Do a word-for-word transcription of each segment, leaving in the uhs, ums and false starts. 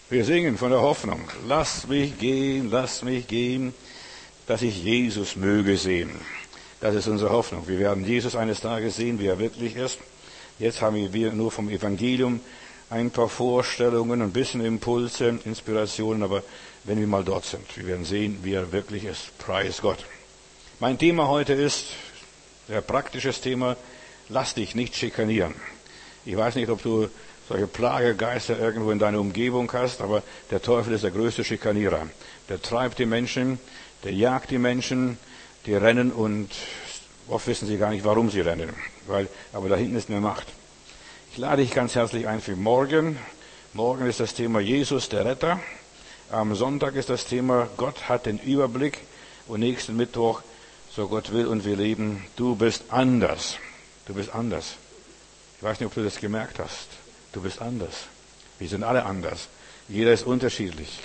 Wir singen von der Hoffnung. Lass mich gehen, lass mich gehen, dass ich Jesus möge sehen. Das ist unsere Hoffnung. Wir werden Jesus eines Tages sehen, wie er wirklich ist. Jetzt haben wir nur vom Evangelium ein paar Vorstellungen, ein bisschen Impulse, Inspirationen, aber wenn wir mal dort sind, wir werden sehen, wie er wirklich ist. Preis Gott. Mein Thema heute ist, ein praktisches Thema, lass dich nicht schikanieren. Ich weiß nicht, ob du solche Plagegeister irgendwo in deiner Umgebung hast, aber der Teufel ist der größte Schikanierer. Der treibt die Menschen, der jagt die Menschen, die rennen und oft wissen sie gar nicht, warum sie rennen. Weil, aber da hinten ist eine Macht. Ich lade dich ganz herzlich ein für morgen. Morgen ist das Thema Jesus, der Retter. Am Sonntag ist das Thema Gott hat den Überblick. Und nächsten Mittwoch, so Gott will und wir leben, du bist anders. Du bist anders. Ich weiß nicht, ob du das gemerkt hast. Du bist anders. Wir sind alle anders. Jeder ist unterschiedlich.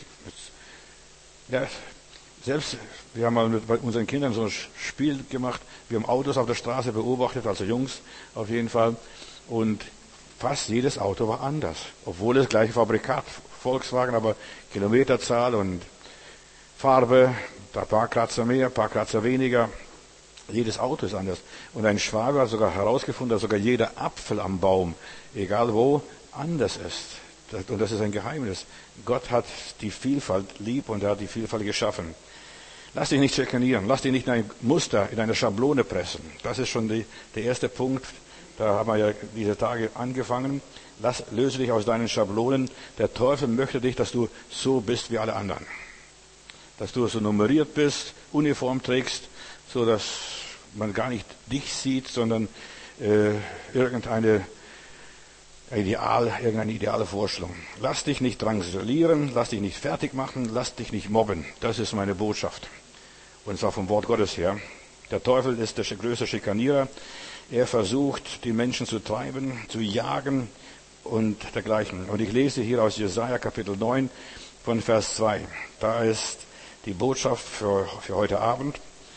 Ja, selbst, wir haben mal mit unseren Kindern so ein Spiel gemacht. Wir haben Autos auf der Straße beobachtet, also Jungs auf jeden Fall. Und fast jedes Auto war anders. Obwohl das gleiche Fabrikat, Volkswagen, aber Kilometerzahl und Farbe, ein paar Kratzer mehr, ein paar Kratzer weniger. Jedes Auto ist anders. Und ein Schwabe hat sogar herausgefunden, dass sogar jeder Apfel am Baum, egal wo, anders ist. Und das ist ein Geheimnis. Gott hat die Vielfalt lieb und er hat die Vielfalt geschaffen. Lass dich nicht schikanieren. Lass dich nicht in ein Muster, in eine Schablone pressen. Das ist schon die, der erste Punkt. Da haben wir ja diese Tage angefangen. Lass, löse dich aus deinen Schablonen. Der Teufel möchte dich, dass du so bist wie alle anderen. Dass du so nummeriert bist, Uniform trägst, so dass man gar nicht dich sieht, sondern äh, irgendeine Ideal, irgendeine ideale Vorstellung. Lass dich nicht drangsalieren, lass dich nicht fertig machen, lass dich nicht mobben. Das ist meine Botschaft. Und zwar vom Wort Gottes her. Der Teufel ist der größte Schikanierer. Er versucht, die Menschen zu treiben, zu jagen und dergleichen. Und ich lese hier aus Jesaja Kapitel neun von Vers zwei. Da ist die Botschaft für, für heute Abend.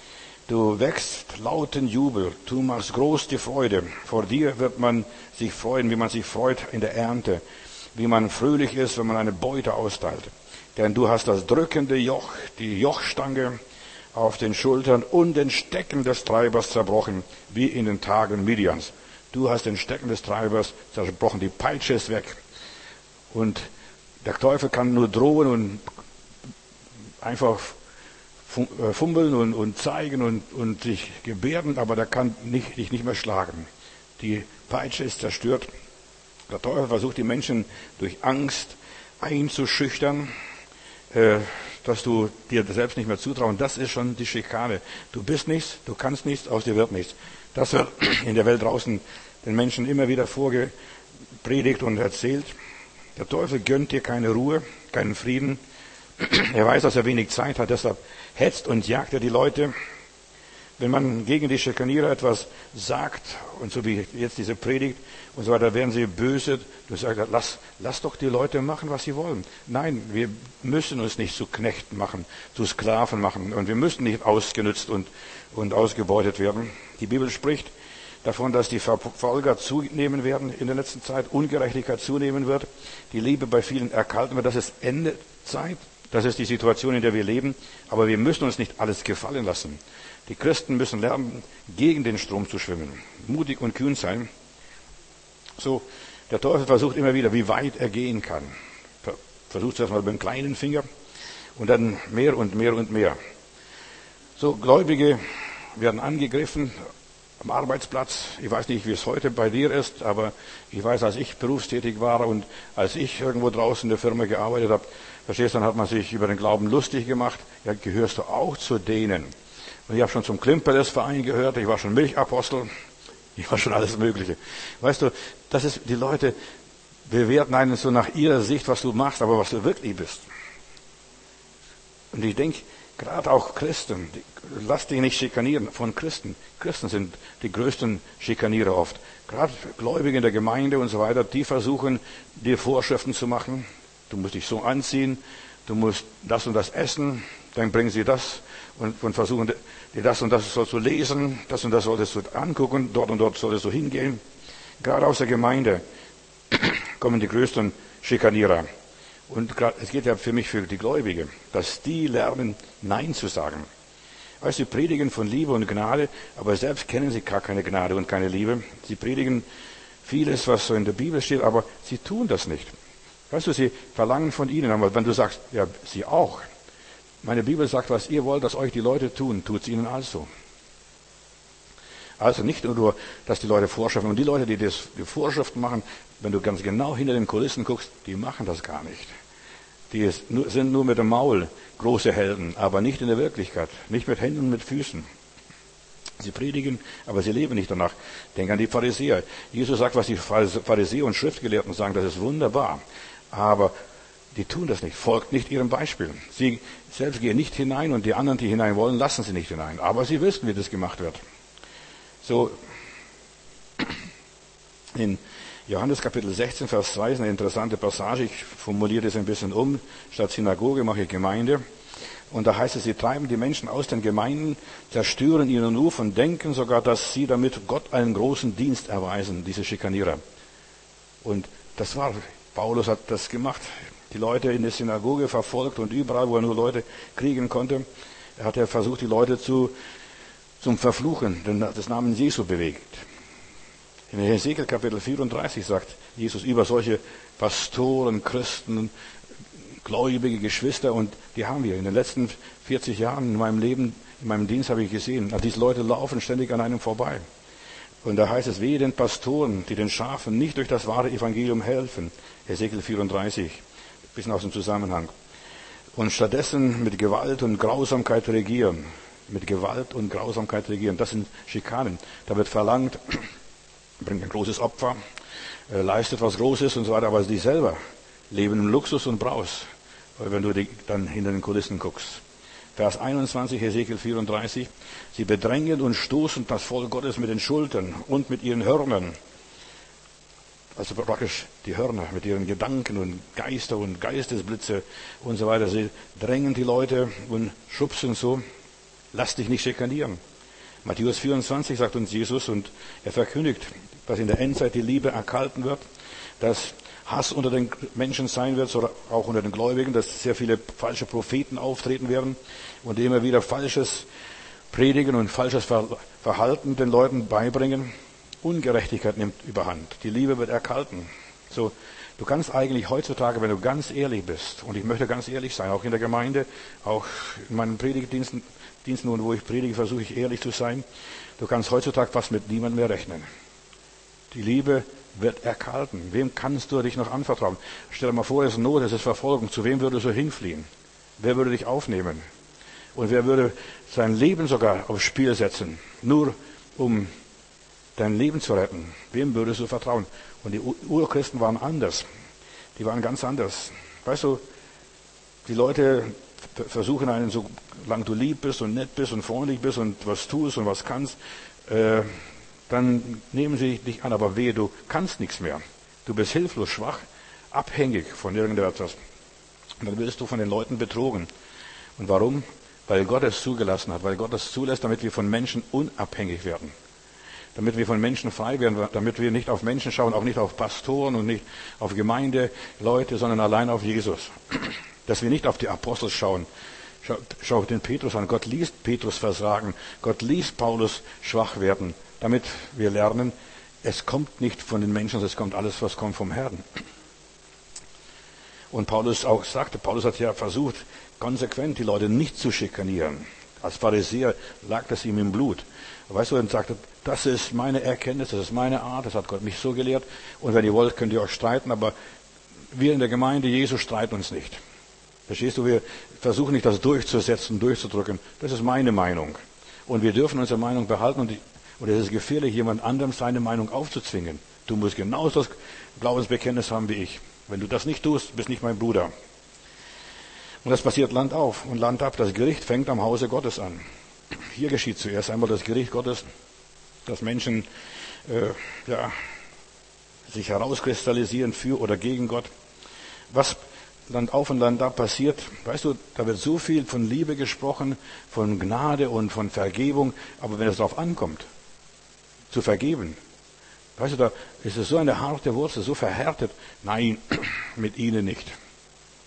Du wächst lauten Jubel, du machst groß die Freude. Vor dir wird man sich freuen, wie man sich freut in der Ernte, wie man fröhlich ist, wenn man eine Beute austeilt. Denn du hast das drückende Joch, die Jochstange auf den Schultern und den Stecken des Treibers zerbrochen, wie in den Tagen Midians. Du hast den Stecken des Treibers zerbrochen, die Peitsche ist weg. Und der Teufel kann nur drohen und einfach fummeln und, und zeigen und, und sich gebärden, aber der kann nicht, dich nicht mehr schlagen. Die Peitsche ist zerstört. Der Teufel versucht die Menschen durch Angst einzuschüchtern, äh, dass du dir selbst nicht mehr zutrauen. Das ist schon die Schikane. Du bist nichts, du kannst nichts, aus dir wird nichts. Das wird in der Welt draußen den Menschen immer wieder vorgepredigt und erzählt. Der Teufel gönnt dir keine Ruhe, keinen Frieden. Er weiß, dass er wenig Zeit hat, deshalb hetzt und jagt er die Leute. Wenn man gegen die Schikanierer etwas sagt, und so wie jetzt diese Predigt und so weiter, werden sie böse. Du sagst, lass, lass doch die Leute machen, was sie wollen. Nein, wir müssen uns nicht zu Knechten machen, zu Sklaven machen. Und wir müssen nicht ausgenützt und, und ausgebeutet werden. Die Bibel spricht davon, dass die Verfolger zunehmen werden in der letzten Zeit, Ungerechtigkeit zunehmen wird, die Liebe bei vielen erkalten wird. Das ist Ende Zeit. Das ist die Situation, in der wir leben. Aber wir müssen uns nicht alles gefallen lassen. Die Christen müssen lernen, gegen den Strom zu schwimmen. Mutig und kühn sein. So, der Teufel versucht immer wieder, wie weit er gehen kann. Versucht zuerst mal mit dem kleinen Finger und dann mehr und mehr und mehr. So, Gläubige werden angegriffen am Arbeitsplatz. Ich weiß nicht, wie es heute bei dir ist, aber ich weiß, als ich berufstätig war und als ich irgendwo draußen in der Firma gearbeitet habe, verstehst du, dann hat man sich über den Glauben lustig gemacht. Ja, gehörst du auch zu denen? Und ich habe schon zum Klimperles-Verein gehört, ich war schon Milchapostel, ich war schon alles Mögliche. Weißt du, das ist, die Leute bewerten einen so nach ihrer Sicht, was du machst, aber was du wirklich bist. Und ich denke, gerade auch Christen, lass dich nicht schikanieren von Christen. Christen sind die größten Schikanierer oft. Gerade Gläubige in der Gemeinde und so weiter, die versuchen, dir Vorschriften zu machen. Du musst dich so anziehen, du musst das und das essen, dann bringen sie das und, und versuchen dir das und das sollst du lesen, das und das solltest du angucken, dort und dort solltest du hingehen. Gerade aus der Gemeinde kommen die größten Schikanierer. Und grad, es geht ja für mich für die Gläubige, dass die lernen, Nein zu sagen. Weißt du, sie predigen von Liebe und Gnade, aber selbst kennen sie gar keine Gnade und keine Liebe. Sie predigen vieles, was so in der Bibel steht, aber sie tun das nicht. Weißt du, sie verlangen von ihnen, aber wenn du sagst, ja, sie auch. Meine Bibel sagt, was ihr wollt, dass euch die Leute tun, tut es ihnen also. Also nicht nur, dass die Leute Vorschriften, und die Leute, die das, die Vorschriften machen, wenn du ganz genau hinter den Kulissen guckst, die machen das gar nicht. Die sind nur mit dem Maul große Helden, aber nicht in der Wirklichkeit, nicht mit Händen und mit Füßen. Sie predigen, aber sie leben nicht danach. Denk an die Pharisäer. Jesus sagt, was die Pharisäer und Schriftgelehrten sagen, das ist wunderbar. Aber die tun das nicht, folgt nicht ihrem Beispiel. Sie selbst gehen nicht hinein und die anderen, die hinein wollen, lassen sie nicht hinein. Aber sie wissen, wie das gemacht wird. So, in Johannes Kapitel sechzehn, Vers zwei ist eine interessante Passage. Ich formuliere das ein bisschen um. Statt Synagoge mache ich Gemeinde. Und da heißt es, sie treiben die Menschen aus den Gemeinden, zerstören ihren Ruf und denken sogar, dass sie damit Gott einen großen Dienst erweisen, diese Schikanierer. Und das war, Paulus hat das gemacht. Die Leute in der Synagoge verfolgt und überall, wo er nur Leute kriegen konnte, hat er versucht, die Leute zu, zum Verfluchen des Namens Jesu bewegt. In Hesekiel Kapitel vierunddreißig sagt Jesus über solche Pastoren, Christen, gläubige Geschwister, und die haben wir in den letzten vierzig Jahren in meinem Leben, in meinem Dienst habe ich gesehen, diese Leute laufen ständig an einem vorbei. Und da heißt es, wehe den Pastoren, die den Schafen nicht durch das wahre Evangelium helfen. Hesekiel vierunddreißig, ein bisschen aus dem Zusammenhang. Und stattdessen mit Gewalt und Grausamkeit regieren. Mit Gewalt und Grausamkeit regieren. Das sind Schikanen. Da wird verlangt, bringt ein großes Opfer, äh, leistet was Großes und so weiter, aber die selber leben im Luxus und Braus, wenn du die, dann hinter den Kulissen guckst. Vers einundzwanzig, Hesekiel vierunddreißig, sie bedrängen und stoßen das Volk Gottes mit den Schultern und mit ihren Hörnern. Also praktisch die Hörner mit ihren Gedanken und Geister und Geistesblitze und so weiter. Sie drängen die Leute und schubsen so. Lass dich nicht schikanieren. Matthäus vierundzwanzig sagt uns Jesus, und er verkündigt, dass in der Endzeit die Liebe erkalten wird, dass Hass unter den Menschen sein wird, oder auch unter den Gläubigen, dass sehr viele falsche Propheten auftreten werden und immer wieder Falsches predigen und falsches Verhalten den Leuten beibringen. Ungerechtigkeit nimmt überhand. Die Liebe wird erkalten. So, du kannst eigentlich heutzutage, wenn du ganz ehrlich bist, und ich möchte ganz ehrlich sein, auch in der Gemeinde, auch in meinen Predigtdiensten, Diensten, und wo ich predige, versuche ich ehrlich zu sein, du kannst heutzutage fast mit niemandem mehr rechnen. Die Liebe wird erkalten. Wem kannst du dich noch anvertrauen? Stell dir mal vor, es ist Not, es ist Verfolgung. Zu wem würdest du hinfliehen? Wer würde dich aufnehmen? Und wer würde sein Leben sogar aufs Spiel setzen, nur um dein Leben zu retten? Wem würdest du vertrauen? Und die Urchristen waren anders. Die waren ganz anders. Weißt du, die Leute versuchen einen, solange du lieb bist und nett bist und freundlich bist und was tust und was kannst, äh, dann nehmen sie dich an, aber wehe, du kannst nichts mehr. Du bist hilflos, schwach, abhängig von irgendetwas. Und dann wirst du von den Leuten betrogen. Und warum? Weil Gott es zugelassen hat, weil Gott es zulässt, damit wir von Menschen unabhängig werden. Damit wir von Menschen frei werden, damit wir nicht auf Menschen schauen, auch nicht auf Pastoren und nicht auf Gemeindeleute, sondern allein auf Jesus. Dass wir nicht auf die Apostel schauen. Schau, schau den Petrus an. Gott ließ Petrus versagen. Gott ließ Paulus schwach werden. Damit wir lernen, es kommt nicht von den Menschen, es kommt alles, was kommt vom Herrn. Und Paulus auch sagte, Paulus hat ja versucht, konsequent die Leute nicht zu schikanieren. Als Pharisäer lag das ihm im Blut. Weißt du, er sagte, das ist meine Erkenntnis, das ist meine Art, das hat Gott mich so gelehrt. Und wenn ihr wollt, könnt ihr euch streiten, aber wir in der Gemeinde Jesu streiten uns nicht. Verstehst du, wir versuchen nicht, das durchzusetzen, durchzudrücken. Das ist meine Meinung. Und wir dürfen unsere Meinung behalten, und, die, und es ist gefährlich, jemand anderem seine Meinung aufzuzwingen. Du musst genauso das Glaubensbekenntnis haben wie ich. Wenn du das nicht tust, bist nicht mein Bruder. Und das passiert Land auf und Land ab. Das Gericht fängt am Hause Gottes an. Hier geschieht zuerst einmal das Gericht Gottes, dass Menschen äh, ja, sich herauskristallisieren für oder gegen Gott. Was Land auf und Land ab passiert, weißt du, da wird so viel von Liebe gesprochen, von Gnade und von Vergebung, aber wenn es darauf ankommt, zu vergeben, weißt du, da ist es so eine harte Wurzel, so verhärtet, nein, mit ihnen nicht.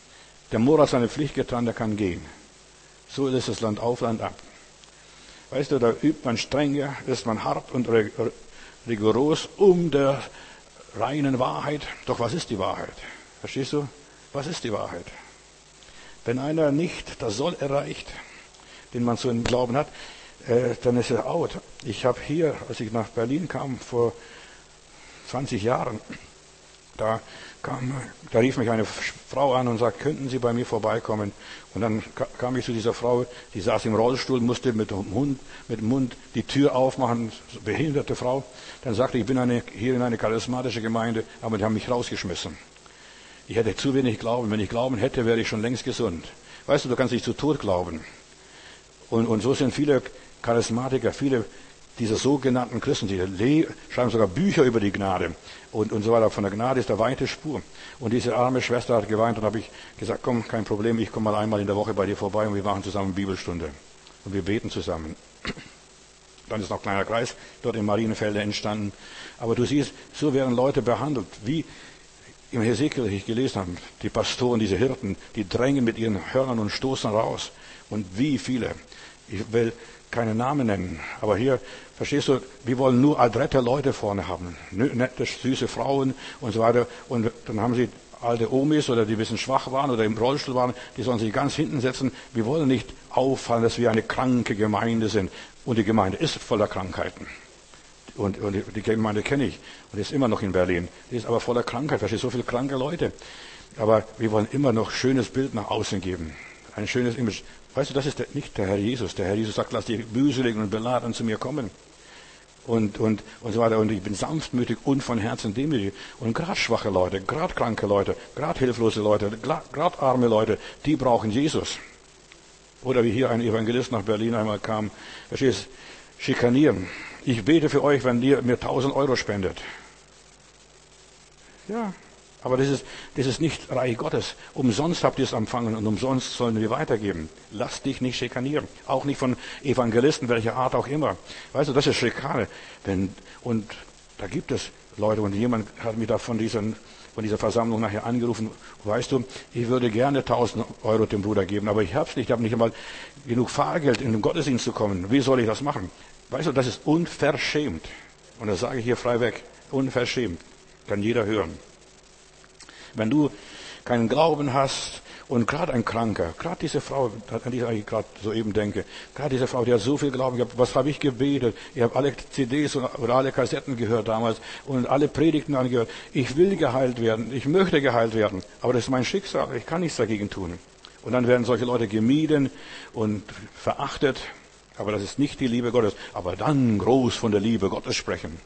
Der Moor hat seine Pflicht getan, der kann gehen. So ist das Land auf, Land ab. Weißt du, da übt man strenger, ist man hart und rigoros um der reinen Wahrheit. Doch was ist die Wahrheit? Verstehst du? Was ist die Wahrheit? Wenn einer nicht das Soll erreicht, den man so im Glauben hat, äh, dann ist er out. Ich habe hier, als ich nach Berlin kam, vor zwanzig Jahren, da, kam, da rief mich eine Frau an und sagte, könnten Sie bei mir vorbeikommen? Und dann kam ich zu dieser Frau, die saß im Rollstuhl, musste mit dem Mund, mit dem Mund die Tür aufmachen, behinderte Frau. Dann sagte ich, ich bin eine, hier in eine charismatische Gemeinde, aber die haben mich rausgeschmissen. Ich hätte zu wenig Glauben. Wenn ich Glauben hätte, wäre ich schon längst gesund. Weißt du, du kannst nicht zu Tod glauben. Und, und so sind viele Charismatiker, viele dieser sogenannten Christen, die schreiben sogar Bücher über die Gnade und, und so weiter. Von der Gnade ist eine weite Spur. Und diese arme Schwester hat geweint und habe ich gesagt, komm, kein Problem, ich komme mal einmal in der Woche bei dir vorbei und wir machen zusammen Bibelstunde. Und wir beten zusammen. Dann ist noch ein kleiner Kreis dort in Marienfelde entstanden. Aber du siehst, so werden Leute behandelt, wie im Hesekiel ich gelesen habe, die Pastoren, diese Hirten, die drängen mit ihren Hörnern und stoßen raus. Und wie viele. Ich will keine Namen nennen, aber hier, verstehst du, wir wollen nur adrette Leute vorne haben, nette, süße Frauen und so weiter. Und dann haben sie alte Omis oder die ein bisschen schwach waren oder im Rollstuhl waren, die sollen sich ganz hinten setzen. Wir wollen nicht auffallen, dass wir eine kranke Gemeinde sind. Und die Gemeinde ist voller Krankheiten. Und, und die Gemeinde kenne ich und ist immer noch in Berlin. Die ist aber voller Krankheit, verstehst du, so viele kranke Leute. Aber wir wollen immer noch ein schönes Bild nach außen geben. Ein schönes Image. Weißt du, das ist der, nicht der Herr Jesus. Der Herr Jesus sagt, lass die mühseligen und beladen zu mir kommen. Und, und, und so weiter. Und ich bin sanftmütig und von Herzen demütig. Und gerade schwache Leute, gerade kranke Leute, gerade hilflose Leute, gerade arme Leute, die brauchen Jesus. Oder wie hier ein Evangelist nach Berlin einmal kam, verstehst du, schikanieren. Ich bete für euch, wenn ihr mir tausend Euro spendet. Ja. Aber das ist, das ist nicht Reich Gottes. Umsonst habt ihr es empfangen und umsonst sollen wir weitergeben. Lass dich nicht schikanieren. Auch nicht von Evangelisten, welcher Art auch immer. Weißt du, das ist Schikane. Wenn, und da gibt es Leute, und jemand hat mich da von, diesen, von dieser Versammlung nachher angerufen. Weißt du, ich würde gerne tausend Euro dem Bruder geben, aber ich hab's nicht. Ich habe nicht einmal genug Fahrgeld, in den Gottesdienst zu kommen. Wie soll ich das machen? Weißt du, das ist unverschämt. Und das sage ich hier frei weg. Unverschämt. Kann jeder hören. Wenn du keinen Glauben hast und gerade ein Kranker, gerade diese Frau, an die ich gerade soeben denke, gerade diese Frau, die hat so viel Glauben gehabt, was habe ich gebetet? Ich habe alle C Ds oder alle Kassetten gehört damals und alle Predigten angehört. Ich will geheilt werden, ich möchte geheilt werden, aber das ist mein Schicksal, ich kann nichts dagegen tun. Und dann werden solche Leute gemieden und verachtet, aber das ist nicht die Liebe Gottes. Aber dann groß von der Liebe Gottes sprechen.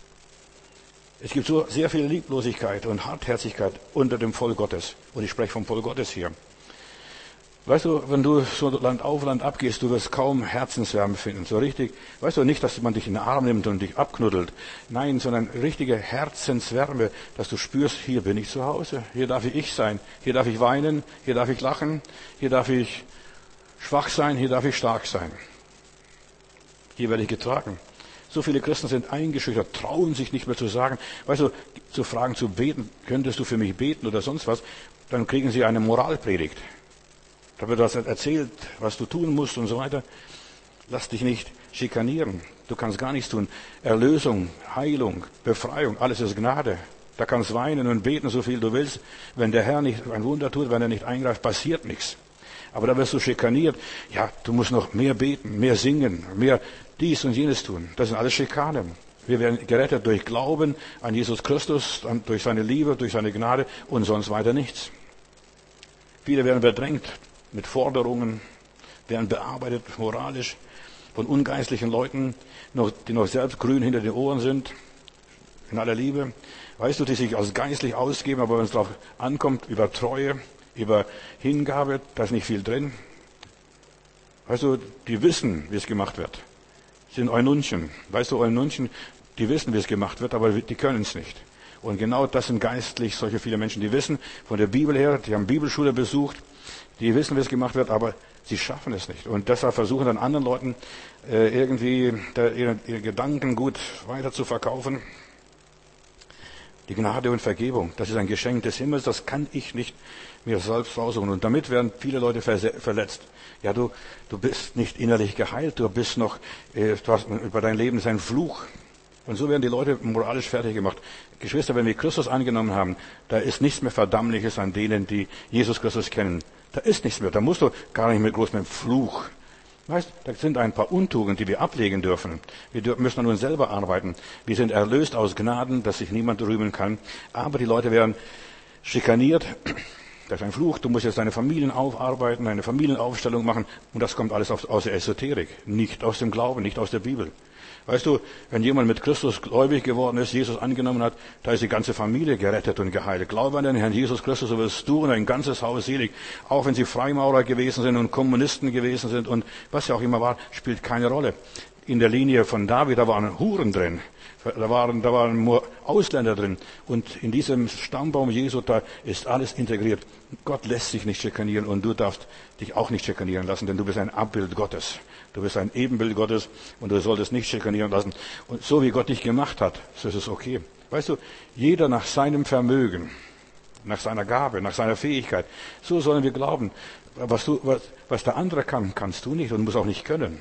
Es gibt so sehr viel Lieblosigkeit und Hartherzigkeit unter dem Volk Gottes. Und ich spreche vom Volk Gottes hier. Weißt du, wenn du so Land auf, Land ab gehst, du wirst kaum Herzenswärme finden. So richtig, weißt du, nicht, dass man dich in den Arm nimmt und dich abknuddelt. Nein, sondern richtige Herzenswärme, dass du spürst, hier bin ich zu Hause. Hier darf ich ich sein. Hier darf ich weinen. Hier darf ich lachen. Hier darf ich schwach sein. Hier darf ich stark sein. Hier werde ich getragen. So viele Christen sind eingeschüchtert, trauen sich nicht mehr zu sagen, weißt du, zu fragen, zu beten, könntest du für mich beten oder sonst was, dann kriegen sie eine Moralpredigt. Da wird das erzählt, was du tun musst und so weiter. Lass dich nicht schikanieren. Du kannst gar nichts tun. Erlösung, Heilung, Befreiung, alles ist Gnade. Da kannst weinen und beten, so viel du willst. Wenn der Herr nicht ein Wunder tut, wenn er nicht eingreift, passiert nichts. Aber da wirst du schikaniert. Ja, du musst noch mehr beten, mehr singen, mehr dies und jenes tun. Das sind alles Schikanen. Wir werden gerettet durch Glauben an Jesus Christus, durch seine Liebe, durch seine Gnade und sonst weiter nichts. Viele werden bedrängt mit Forderungen, werden bearbeitet moralisch von ungeistlichen Leuten, die noch selbst grün hinter den Ohren sind, in aller Liebe. Weißt du, die sich als geistlich ausgeben, aber wenn es darauf ankommt, über Treue, über Hingabe, da ist nicht viel drin. Weißt du, die wissen, wie es gemacht wird. Sind Eunuchen. Weißt du, Eunuchen, die wissen, wie es gemacht wird, aber die können es nicht. Und genau das sind geistlich solche viele Menschen, die wissen von der Bibel her, die haben Bibelschule besucht, die wissen, wie es gemacht wird, aber sie schaffen es nicht. Und deshalb versuchen dann anderen Leuten äh, irgendwie da ihre, ihre Gedanken gut weiter zu verkaufen. Die Gnade und Vergebung, das ist ein Geschenk des Himmels, das kann ich nicht mir selbst raussuchen. Und damit werden viele Leute verletzt. Ja, du, du bist nicht innerlich geheilt, du bist noch, äh, du hast, über dein Leben ist ein Fluch. Und so werden die Leute moralisch fertig gemacht. Geschwister, wenn wir Christus angenommen haben, da ist nichts mehr Verdammliches an denen, die Jesus Christus kennen. Da ist nichts mehr, da musst du gar nicht mehr groß mit dem Fluch. Weißt, da sind ein paar Untugenden, die wir ablegen dürfen. Wir müssen an uns selber arbeiten. Wir sind erlöst aus Gnaden, dass sich niemand rühmen kann. Aber die Leute werden schikaniert. Das ist ein Fluch. Du musst jetzt deine Familien aufarbeiten, eine Familienaufstellung machen. Und das kommt alles aus der Esoterik, nicht aus dem Glauben, nicht aus der Bibel. Weißt du, wenn jemand mit Christus gläubig geworden ist, Jesus angenommen hat, da ist die ganze Familie gerettet und geheilt. Glaube an den Herrn Jesus Christus, so wirst du und dein ganzes Haus selig. Auch wenn sie Freimaurer gewesen sind und Kommunisten gewesen sind und was ja auch immer war, spielt keine Rolle. In der Linie von David, da waren Huren drin. Da waren, da waren nur Ausländer drin. Und in diesem Stammbaum Jesu, da ist alles integriert. Gott lässt sich nicht schikanieren und du darfst dich auch nicht schikanieren lassen, denn du bist ein Abbild Gottes. Du bist ein Ebenbild Gottes und du solltest nicht schikanieren lassen. Und so wie Gott dich gemacht hat, so ist es okay. Weißt du, jeder nach seinem Vermögen, nach seiner Gabe, nach seiner Fähigkeit. So sollen wir glauben. Was, du, was, was der andere kann, kannst du nicht und musst auch nicht können.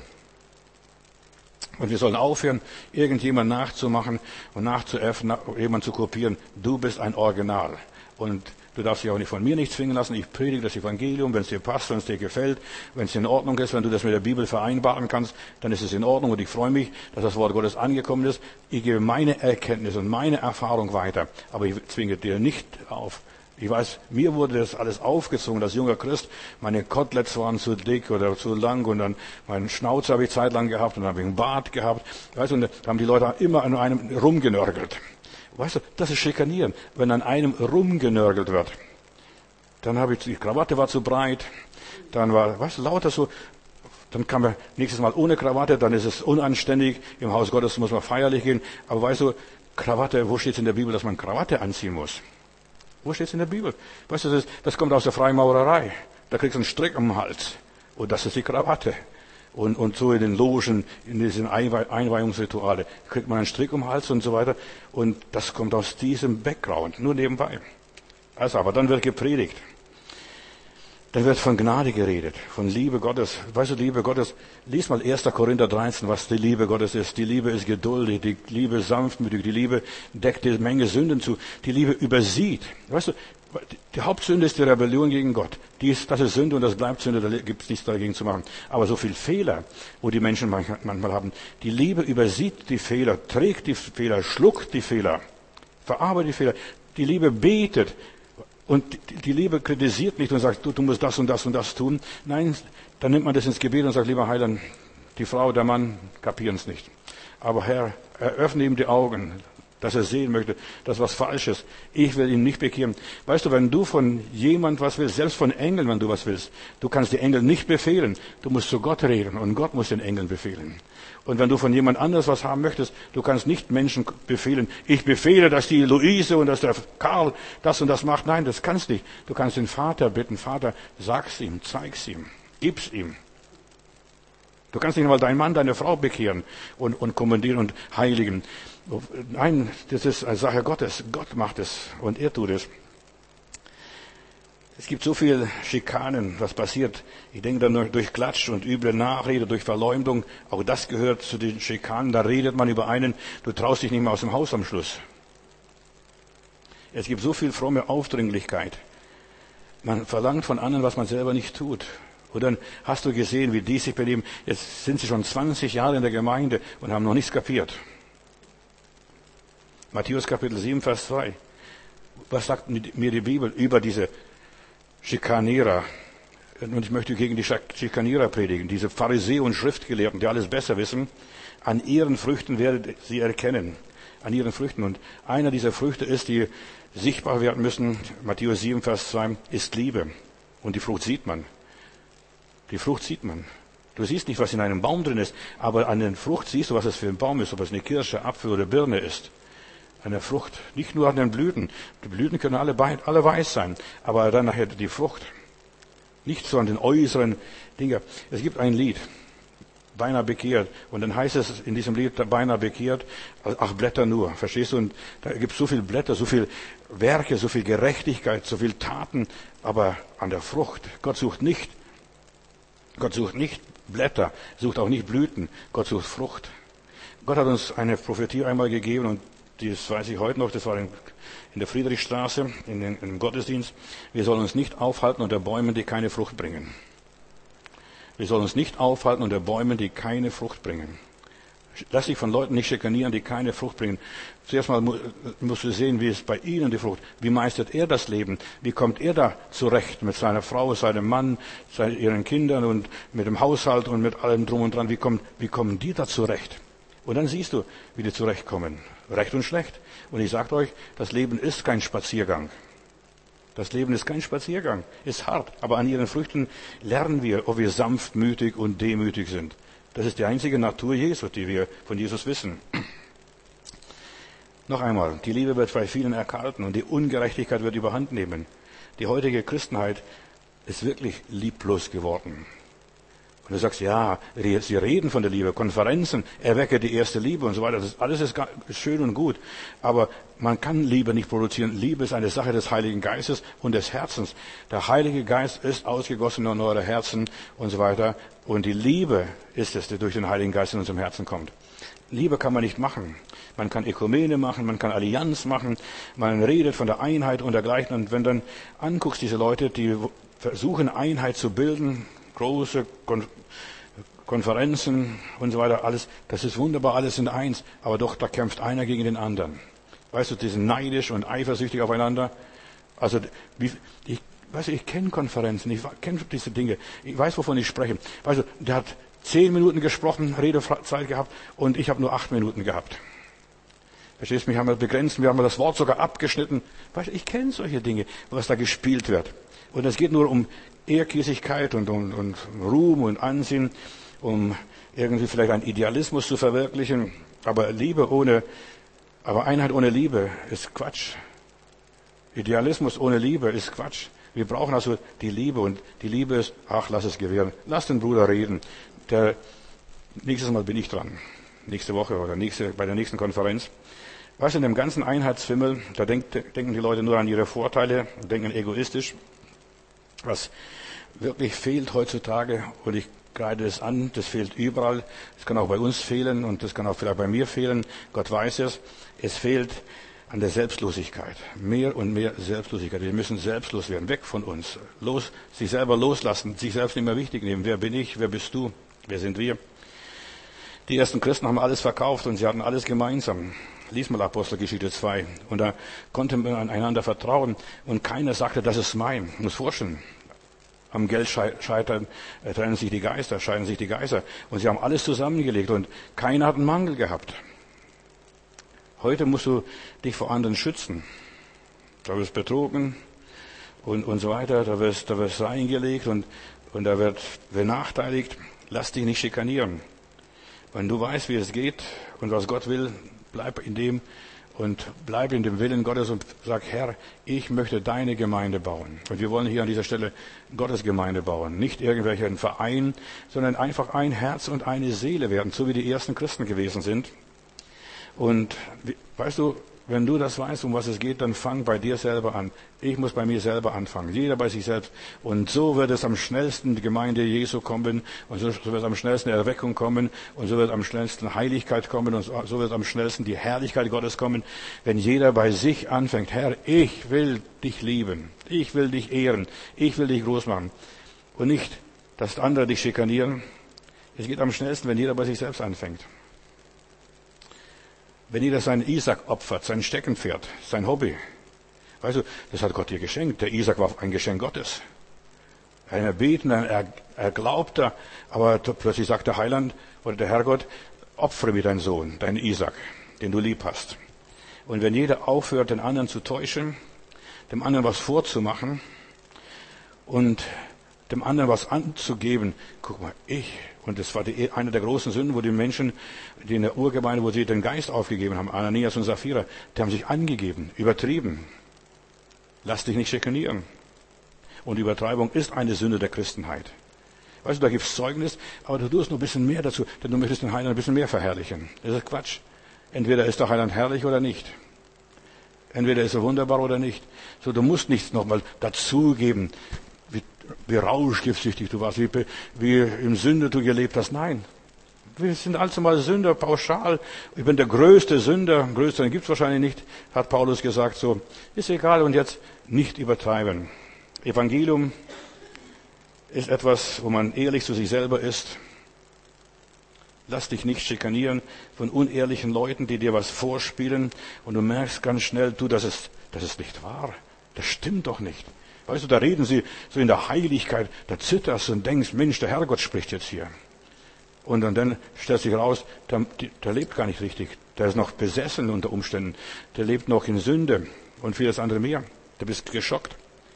Und wir sollen aufhören, irgendjemand nachzumachen und nachzuäffen, jemand zu kopieren. Du bist ein Original. Und du darfst dich auch nicht von mir nichts zwingen lassen. Ich predige das Evangelium, wenn es dir passt, wenn es dir gefällt, wenn es in Ordnung ist, wenn du das mit der Bibel vereinbaren kannst, dann ist es in Ordnung und ich freue mich, dass das Wort Gottes angekommen ist. Ich gebe meine Erkenntnis und meine Erfahrung weiter, aber ich zwinge dir nicht auf. Ich weiß, mir wurde das alles aufgezogen, als junger Christ. Meine Koteletts waren zu dick oder zu lang und dann meinen Schnauz habe ich zeitlang gehabt und dann habe ich einen Bart gehabt. Weißt du, und da haben die Leute immer an einem rumgenörgelt. Weißt du, das ist Schikanieren. Wenn an einem rumgenörgelt wird, dann habe ich, die Krawatte war zu breit, dann war, weißt du, lauter so, dann kann man nächstes Mal ohne Krawatte, dann ist es unanständig. Im Haus Gottes muss man feierlich gehen. Aber weißt du, Krawatte, wo steht es in der Bibel, dass man Krawatte anziehen muss? Wo steht es in der Bibel? Weißt du, das, das kommt aus der Freimaurerei. Da kriegst du einen Strick um den Hals. Und das ist die Krawatte. Und, und so in den Logen, in diesen Einweih- Einweihungsrituale, kriegt man einen Strick um den Hals und so weiter. Und das kommt aus diesem Background, nur nebenbei. Also, aber dann wird gepredigt. Dann wird von Gnade geredet, von Liebe Gottes. Weißt du, Liebe Gottes, lies mal erster Korinther dreizehn, was die Liebe Gottes ist. Die Liebe ist geduldig, die Liebe ist sanftmütig, die Liebe deckt eine Menge Sünden zu, die Liebe übersieht. Weißt du, die Hauptsünde ist die Rebellion gegen Gott. Die ist, das ist Sünde und das bleibt Sünde, da gibt es nichts dagegen zu machen. Aber so viel Fehler, wo die Menschen manchmal haben, die Liebe übersieht die Fehler, trägt die Fehler, schluckt die Fehler, verarbeitet die Fehler. Die Liebe betet. Und die Liebe kritisiert nicht und sagt, du, du musst das und das und das tun. Nein, dann nimmt man das ins Gebet und sagt, lieber Heiland, die Frau, der Mann kapieren es nicht. Aber Herr, eröffne ihm die Augen, dass er sehen möchte, das ist was Falsches. Ich will ihn nicht bekehren. Weißt du, wenn du von jemand was willst, selbst von Engeln, wenn du was willst, du kannst die Engel nicht befehlen. Du musst zu Gott reden und Gott muss den Engeln befehlen. Und wenn du von jemand anders was haben möchtest, du kannst nicht Menschen befehlen. Ich befehle, dass die Luise und dass der Karl das und das macht. Nein, das kannst nicht. Du kannst den Vater bitten. Vater, sag's ihm, zeig's ihm, gib's ihm. Du kannst nicht mal deinen Mann, deine Frau bekehren und, und kommandieren und heiligen. Nein, das ist eine Sache Gottes. Gott macht es und er tut es. Es gibt so viel Schikanen, was passiert. Ich denke dann durch Klatsch und üble Nachrede, durch Verleumdung. Auch das gehört zu den Schikanen. Da redet man über einen. Du traust dich nicht mehr aus dem Haus am Schluss. Es gibt so viel fromme Aufdringlichkeit. Man verlangt von anderen, was man selber nicht tut. Und dann hast du gesehen, wie die sich benehmen. Jetzt sind sie schon zwanzig Jahre in der Gemeinde und haben noch nichts kapiert. Matthäus Kapitel sieben, Vers zwei. Was sagt mir die Bibel über diese Schikanierer? Und ich möchte gegen die Schikanierer predigen, diese Pharisäer und Schriftgelehrten, die alles besser wissen. An ihren Früchten werdet sie erkennen. An ihren Früchten. Und einer dieser Früchte ist, die sichtbar werden müssen, Matthäus sieben, Vers zwei, ist Liebe. Und die Frucht sieht man. Die Frucht sieht man. Du siehst nicht, was in einem Baum drin ist, aber an der Frucht siehst du, was es für ein Baum ist, ob es eine Kirsche, Apfel oder Birne ist. An der Frucht, nicht nur an den Blüten. Die Blüten können alle, alle weiß sein, aber dann nachher die Frucht. Nicht so an den äußeren Dingen. Es gibt ein Lied, beinahe bekehrt. Und dann heißt es in diesem Lied, beinahe bekehrt, ach Blätter nur, verstehst du? Und da gibt es so viele Blätter, so viel Werke, so viel Gerechtigkeit, so viel Taten, aber an der Frucht. Gott sucht nicht, Gott sucht nicht Blätter, sucht auch nicht Blüten, Gott sucht Frucht. Gott hat uns eine Prophetie einmal gegeben und das weiß ich heute noch, das war in, in der Friedrichstraße, in den, im Gottesdienst. Wir sollen uns nicht aufhalten unter Bäumen, die keine Frucht bringen. Wir sollen uns nicht aufhalten unter Bäumen, die keine Frucht bringen. Lass dich von Leuten nicht schikanieren, die keine Frucht bringen. Zuerst mal musst du sehen, wie es bei ihnen die Frucht, wie meistert er das Leben? Wie kommt er da zurecht mit seiner Frau, seinem Mann, seinen, ihren Kindern und mit dem Haushalt und mit allem drum und dran? Wie kommen, wie kommen die da zurecht? Und dann siehst du, wie die zurechtkommen. Recht und schlecht. Und ich sage euch, das Leben ist kein Spaziergang. Das Leben ist kein Spaziergang, ist hart. Aber an ihren Früchten lernen wir, ob wir sanftmütig und demütig sind. Das ist die einzige Natur Jesu, die wir von Jesus wissen. Noch einmal, die Liebe wird bei vielen erkalten und die Ungerechtigkeit wird überhand nehmen. Die heutige Christenheit ist wirklich lieblos geworden. Und du sagst, ja, sie reden von der Liebe, Konferenzen, erwecke die erste Liebe und so weiter. Das alles ist schön und gut. Aber man kann Liebe nicht produzieren. Liebe ist eine Sache des Heiligen Geistes und des Herzens. Der Heilige Geist ist ausgegossen in eure Herzen und so weiter. Und die Liebe ist es, die durch den Heiligen Geist in unserem Herzen kommt. Liebe kann man nicht machen. Man kann Ökumene machen, man kann Allianz machen, man redet von der Einheit und dergleichen. Und wenn dann anguckst, diese Leute, die versuchen, Einheit zu bilden, große Kon- Konferenzen und so weiter, alles, das ist wunderbar, alles sind eins, aber doch, da kämpft einer gegen den anderen. Weißt du, die sind neidisch und eifersüchtig aufeinander. Also, wie, ich, weißt du, ich kenne Konferenzen, ich kenne diese Dinge, ich weiß, wovon ich spreche. Weißt du, der hat zehn Minuten gesprochen, Redezeit gehabt und ich habe nur acht Minuten gehabt. Verstehst du, mich haben wir begrenzt, wir haben das Wort sogar abgeschnitten. Weißt du, ich kenne solche Dinge, was da gespielt wird. Und es geht nur um Ehrgießigkeit und, und, und Ruhm und Ansehen, um irgendwie vielleicht einen Idealismus zu verwirklichen. Aber Liebe ohne, aber Einheit ohne Liebe ist Quatsch. Idealismus ohne Liebe ist Quatsch. Wir brauchen also die Liebe und die Liebe ist, ach, lass es gewähren. Lass den Bruder reden. Der, nächstes Mal bin ich dran. Nächste Woche oder nächste, bei der nächsten Konferenz. Weißt du, in dem ganzen Einheitsfimmel, da denk, denken die Leute nur an ihre Vorteile, denken egoistisch. Was wirklich fehlt heutzutage, und ich kreide es an, das fehlt überall, das kann auch bei uns fehlen und das kann auch vielleicht bei mir fehlen, Gott weiß es, es fehlt an der Selbstlosigkeit, mehr und mehr Selbstlosigkeit. Wir müssen selbstlos werden, weg von uns, los, sich selber loslassen, sich selbst nicht mehr wichtig nehmen. Wer bin ich, wer bist du, wer sind wir? Die ersten Christen haben alles verkauft und sie hatten alles gemeinsam. Lies mal Apostelgeschichte zwei. Und da konnte man einander vertrauen und keiner sagte, das ist mein. Ich muss vorstellen, am Geld scheitern, äh, trennen sich die Geister, scheiden sich die Geister. Und sie haben alles zusammengelegt und keiner hat einen Mangel gehabt. Heute musst du dich vor anderen schützen. Da wirst betrogen und, und so weiter, da wirst, da wirst reingelegt und, und da wird benachteiligt. Lass dich nicht schikanieren. Wenn du weißt, wie es geht und was Gott will, bleib in dem und bleib in dem Willen Gottes und sag, Herr, ich möchte deine Gemeinde bauen. Und wir wollen hier an dieser Stelle Gottes Gemeinde bauen. Nicht irgendwelchen Verein, sondern einfach ein Herz und eine Seele werden, so wie die ersten Christen gewesen sind. Und weißt du, wenn du das weißt, um was es geht, dann fang bei dir selber an. Ich muss bei mir selber anfangen. Jeder bei sich selbst. Und so wird es am schnellsten die Gemeinde Jesu kommen. Und so wird am schnellsten Erweckung kommen. Und so wird am schnellsten Heiligkeit kommen. Und so wird am schnellsten die Herrlichkeit Gottes kommen. Wenn jeder bei sich anfängt. Herr, ich will dich lieben. Ich will dich ehren. Ich will dich groß machen. Und nicht, dass andere dich schikanieren. Es geht am schnellsten, wenn jeder bei sich selbst anfängt. Wenn jeder seinen Isaac opfert, sein Steckenpferd, sein Hobby. Weißt du, das hat Gott dir geschenkt. Der Isaac war ein Geschenk Gottes. Ein Erbetender, er, er glaubte, aber plötzlich sagt der Heiland oder der Herrgott, opfere mir deinen Sohn, deinen Isaac, den du lieb hast. Und wenn jeder aufhört, den anderen zu täuschen, dem anderen was vorzumachen und dem anderen was anzugeben, guck mal, ich, und das war die, eine der großen Sünden, wo die Menschen, die in der Urgemeinde, wo sie den Geist aufgegeben haben, Ananias und Sapphira, die haben sich angegeben, übertrieben. Lass dich nicht schikanieren. Und Übertreibung ist eine Sünde der Christenheit. Weißt du, da gibt's Zeugnis, aber du tust noch ein bisschen mehr dazu, denn du möchtest den Heiland ein bisschen mehr verherrlichen. Das ist Quatsch. Entweder ist der Heiland herrlich oder nicht. Entweder ist er wunderbar oder nicht. So, du musst nichts nochmal dazugeben, wie, wie rauschgiftsüchtig du warst, wie, wie im Sünde du gelebt hast. Nein. Wir sind also mal Sünder, pauschal. Ich bin der größte Sünder. Größeren gibt's wahrscheinlich nicht, hat Paulus gesagt. So, ist egal. Und jetzt nicht übertreiben. Evangelium ist etwas, wo man ehrlich zu sich selber ist. Lass dich nicht schikanieren von unehrlichen Leuten, die dir was vorspielen. Und du merkst ganz schnell, du, das ist, das ist nicht wahr. Das stimmt doch nicht. Weißt du, da reden sie so in der Heiligkeit. Da zitterst du und denkst, Mensch, der Herrgott spricht jetzt hier. Und dann stellt sich raus, der, der lebt gar nicht richtig. Der ist noch besessen unter Umständen. Der lebt noch in Sünde und vieles andere mehr. Du bist geschockt.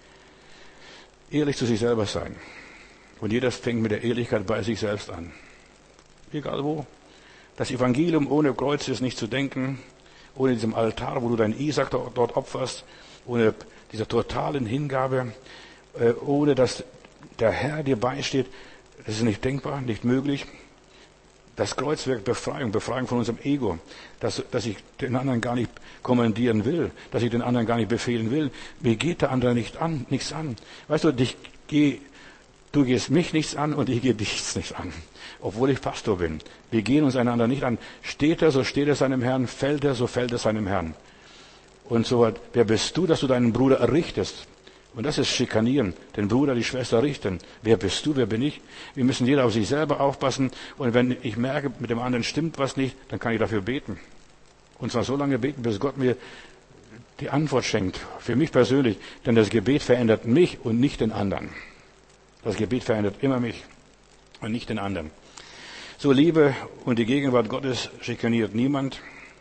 Ehrlich zu sich selber sein. Und jeder fängt mit der Ehrlichkeit bei sich selbst an. Egal wo. Das Evangelium ohne Kreuz ist nicht zu denken. Ohne diesem Altar, wo du deinen Isaac dort opferst. Ohne dieser totalen Hingabe. Ohne dass der Herr dir beisteht. Das ist nicht denkbar, nicht möglich. Das Kreuz wirkt Befreiung, Befreiung von unserem Ego, dass, dass ich den anderen gar nicht kommandieren will, dass ich den anderen gar nicht befehlen will. Mir geht der andere nicht an, nichts an. Weißt du, dich, geh, du gehst mich nichts an und ich gehe dich nichts an, obwohl ich Pastor bin. Wir gehen uns einander nicht an. Steht er, so steht er seinem Herrn, fällt er, so fällt er seinem Herrn. Und so, wer bist du, dass du deinen Bruder errichtest? Und das ist Schikanieren, den Bruder, die Schwester richten. Wer bist du, wer bin ich? Wir müssen jeder auf sich selber aufpassen. Und wenn ich merke, mit dem anderen stimmt was nicht, dann kann ich dafür beten. Und zwar so lange beten, bis Gott mir die Antwort schenkt. Für mich persönlich. Denn das Gebet verändert mich und nicht den anderen. Das Gebet verändert immer mich und nicht den anderen. So, Liebe und die Gegenwart Gottes schikaniert niemand.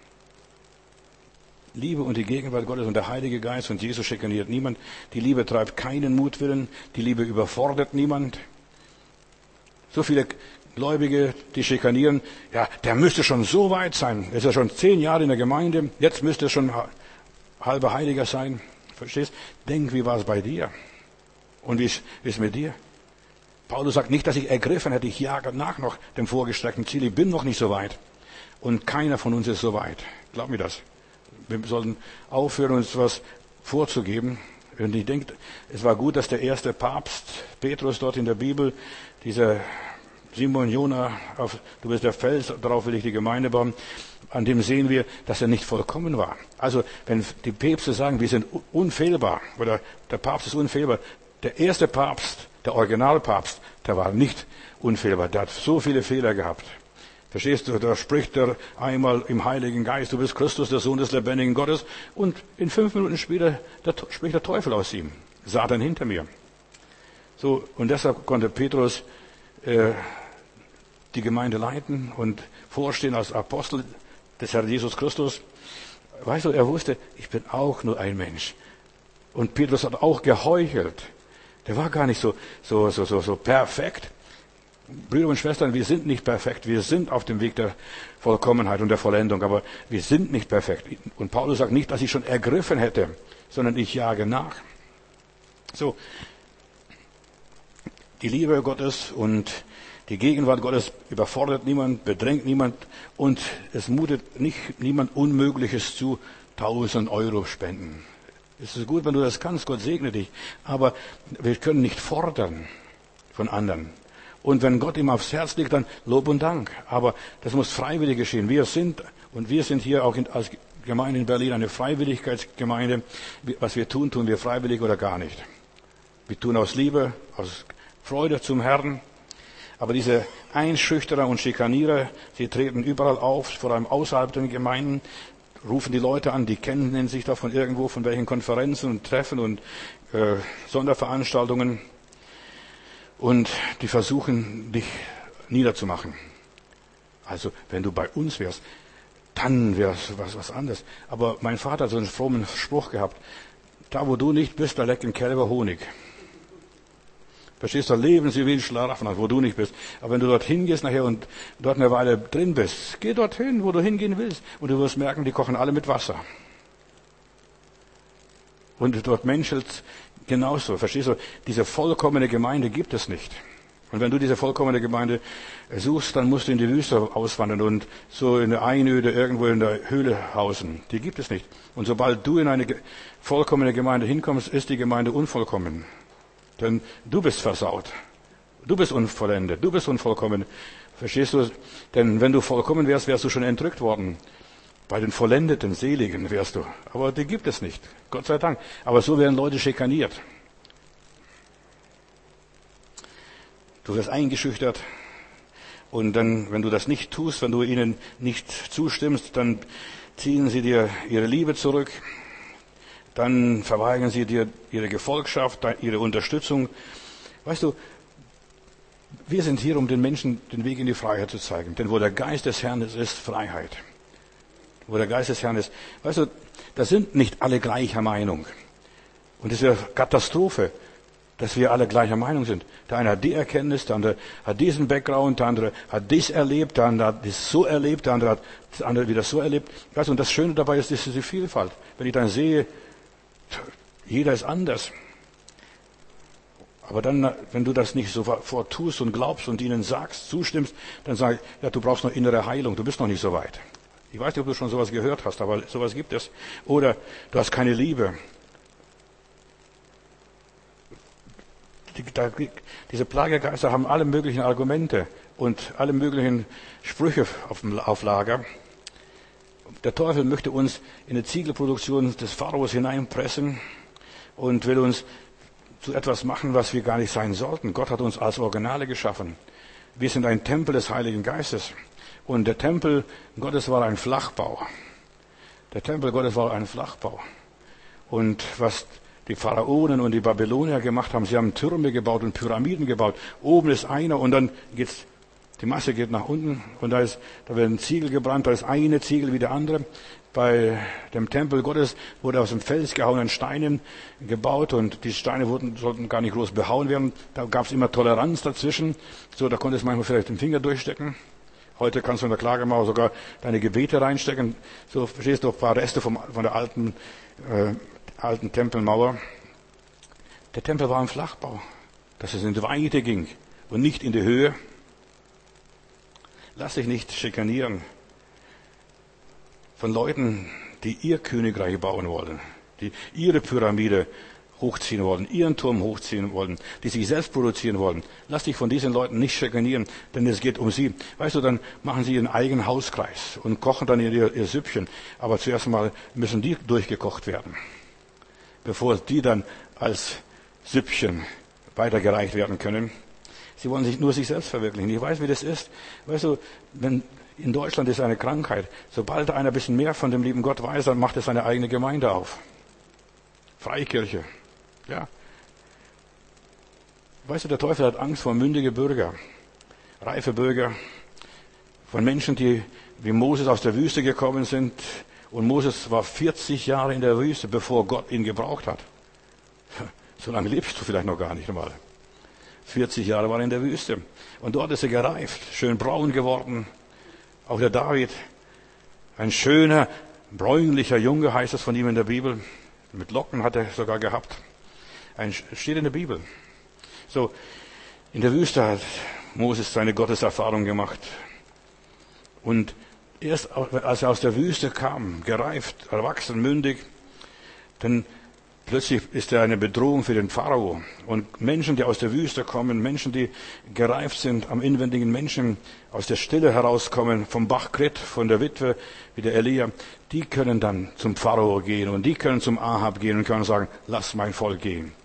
Liebe und die Gegenwart Gottes und der Heilige Geist und Jesus schikaniert niemand. Die Liebe treibt keinen Mutwillen. Die Liebe überfordert niemand. So viele Gläubige, die schikanieren, ja, der müsste schon so weit sein. Er ist ja schon zehn Jahre in der Gemeinde. Jetzt müsste er schon halber Heiliger sein. Verstehst? Denk, wie war es bei dir? Und wie ist es mit dir? Paulus sagt nicht, dass ich ergriffen hätte. Ich jage nach noch dem vorgestreckten Ziel. Ich bin noch nicht so weit. Und keiner von uns ist so weit. Glaub mir das. Wir sollten aufhören, uns was vorzugeben. Und ich denke, es war gut, dass der erste Papst, Petrus dort in der Bibel, dieser Simon Jona, auf, du bist der Fels, darauf will ich die Gemeinde bauen, an dem sehen wir, dass er nicht vollkommen war. Also, wenn die Päpste sagen, wir sind unfehlbar, oder der Papst ist unfehlbar, der erste Papst, der Originalpapst, der war nicht unfehlbar, der hat so viele Fehler gehabt. Verstehst du, da spricht er einmal im Heiligen Geist, du bist Christus, der Sohn des lebendigen Gottes, und in fünf Minuten später der, spricht der Teufel aus ihm. Satan hinter mir. So, und deshalb konnte Petrus äh, die Gemeinde leiten und vorstehen als Apostel des Herrn Jesus Christus. Weißt du, er wusste, ich bin auch nur ein Mensch. Und Petrus hat auch geheuchelt. Der war gar nicht so, so, so, so, so perfekt. Brüder und Schwestern, wir sind nicht perfekt. Wir sind auf dem Weg der Vollkommenheit und der Vollendung, aber wir sind nicht perfekt. Und Paulus sagt nicht, dass ich schon ergriffen hätte, sondern ich jage nach. So, die Liebe Gottes und die Gegenwart Gottes überfordert niemand, bedrängt niemand und es mutet nicht niemand Unmögliches zu, tausend Euro spenden. Es ist gut, wenn du das kannst, Gott segne dich, aber wir können nicht fordern von anderen. Und wenn Gott ihm aufs Herz legt, dann Lob und Dank. Aber das muss freiwillig geschehen. Wir sind, und wir sind hier auch in, als Gemeinde in Berlin eine Freiwilligkeitsgemeinde. Was wir tun, tun wir freiwillig oder gar nicht. Wir tun aus Liebe, aus Freude zum Herrn. Aber diese Einschüchterer und Schikanierer, sie treten überall auf, vor allem außerhalb der Gemeinden, rufen die Leute an, die kennen sich da von irgendwo, von welchen Konferenzen und Treffen und äh, Sonderveranstaltungen. Und die versuchen, dich niederzumachen. Also, wenn du bei uns wärst, dann wäre es was, was anderes. Aber mein Vater hat so einen frommen Spruch gehabt. Da, wo du nicht bist, da lecken Kälber Honig. Verstehst du, da leben sie wie ein Schlaraffenland, wo du nicht bist. Aber wenn du dorthin gehst nachher und dort eine Weile drin bist, geh dorthin, wo du hingehen willst. Und du wirst merken, die kochen alle mit Wasser. Und dort menschelt genauso. Verstehst du, diese vollkommene Gemeinde gibt es nicht. Und wenn du diese vollkommene Gemeinde suchst, dann musst du in die Wüste auswandern und so in der Einöde irgendwo in der Höhle hausen. Die gibt es nicht. Und sobald du in eine vollkommene Gemeinde hinkommst, ist die Gemeinde unvollkommen. Denn du bist versaut. Du bist unvollendet. Du bist unvollkommen. Verstehst du? Denn wenn du vollkommen wärst, wärst du schon entrückt worden. Bei den vollendeten Seligen wärst du. Aber die gibt es nicht. Gott sei Dank. Aber so werden Leute schikaniert. Du wirst eingeschüchtert. Und dann, wenn du das nicht tust, wenn du ihnen nicht zustimmst, dann ziehen sie dir ihre Liebe zurück. Dann verweigern sie dir ihre Gefolgschaft, ihre Unterstützung. Weißt du, wir sind hier, um den Menschen den Weg in die Freiheit zu zeigen. Denn wo der Geist des Herrn ist, ist Freiheit. Wo der Geist des Herrn ist. Weißt du, da sind nicht alle gleicher Meinung. Und es ist eine Katastrophe, dass wir alle gleicher Meinung sind. Der eine hat die Erkenntnis, der andere hat diesen Background, der andere hat dies erlebt, der andere hat das so erlebt, der andere hat das andere wieder so erlebt. Weißt du, und das Schöne dabei ist, ist diese Vielfalt. Wenn ich dann sehe, jeder ist anders. Aber dann, wenn du das nicht sofort tust und glaubst und ihnen sagst, zustimmst, dann sag ich, ja, du brauchst noch innere Heilung, du bist noch nicht so weit. Ich weiß nicht, ob du schon sowas gehört hast, aber sowas gibt es. Oder du hast keine Liebe. Die, da, diese Plagegeister haben alle möglichen Argumente und alle möglichen Sprüche auf, dem, auf Lager. Der Teufel möchte uns in die Ziegelproduktion des Pharaos hineinpressen und will uns zu etwas machen, was wir gar nicht sein sollten. Gott hat uns als Originale geschaffen. Wir sind ein Tempel des Heiligen Geistes. Und der Tempel Gottes war ein Flachbau. Der Tempel Gottes war ein Flachbau. Und was die Pharaonen und die Babylonier gemacht haben, sie haben Türme gebaut und Pyramiden gebaut. Oben ist einer und dann geht's, die Masse geht nach unten und da ist, da werden Ziegel gebrannt, da ist eine Ziegel wie der andere. Bei dem Tempel Gottes wurde aus dem Fels gehauenen Steinen gebaut und die Steine wurden, sollten gar nicht groß behauen werden. Da gab es immer Toleranz dazwischen. So, da konntest du manchmal vielleicht den Finger durchstecken. Heute kannst du in der Klagemauer sogar deine Gebete reinstecken. So, verstehst du, ein paar Reste vom, von der alten, äh, alten Tempelmauer. Der Tempel war ein Flachbau, dass es in die Weite ging und nicht in die Höhe. Lass dich nicht schikanieren von Leuten, die ihr Königreich bauen wollen, die ihre Pyramide hochziehen wollen, ihren Turm hochziehen wollen, die sich selbst produzieren wollen. Lass dich von diesen Leuten nicht schikanieren, denn es geht um sie. Weißt du, dann machen sie ihren eigenen Hauskreis und kochen dann ihr, ihr Süppchen. Aber zuerst mal müssen die durchgekocht werden, bevor die dann als Süppchen weitergereicht werden können. Sie wollen sich nur sich selbst verwirklichen. Ich weiß, wie das ist. Weißt du, wenn in Deutschland ist eine Krankheit. Sobald einer ein bisschen mehr von dem lieben Gott weiß, dann macht er seine eigene Gemeinde auf. Freikirche. Ja. Weißt du, der Teufel hat Angst vor mündige Bürger, reife Bürger, von Menschen, die wie Moses aus der Wüste gekommen sind. Und Moses war vierzig Jahre in der Wüste, bevor Gott ihn gebraucht hat. So lange lebst du vielleicht noch gar nicht einmal. vierzig Jahre war er in der Wüste. Und dort ist er gereift, schön braun geworden. Auch der David, ein schöner, bräunlicher Junge, heißt es von ihm in der Bibel. Mit Locken hat er sogar gehabt. Ein, steht in der Bibel. So, in der Wüste hat Moses seine Gotteserfahrung gemacht. Und erst als er aus der Wüste kam, gereift, erwachsen, mündig, dann plötzlich ist er eine Bedrohung für den Pharao. Und Menschen, die aus der Wüste kommen, Menschen, die gereift sind am inwendigen Menschen, aus der Stille herauskommen, vom Bach Krit, von der Witwe, wie der Elia, die können dann zum Pharao gehen und die können zum Ahab gehen und können sagen, lass mein Volk gehen.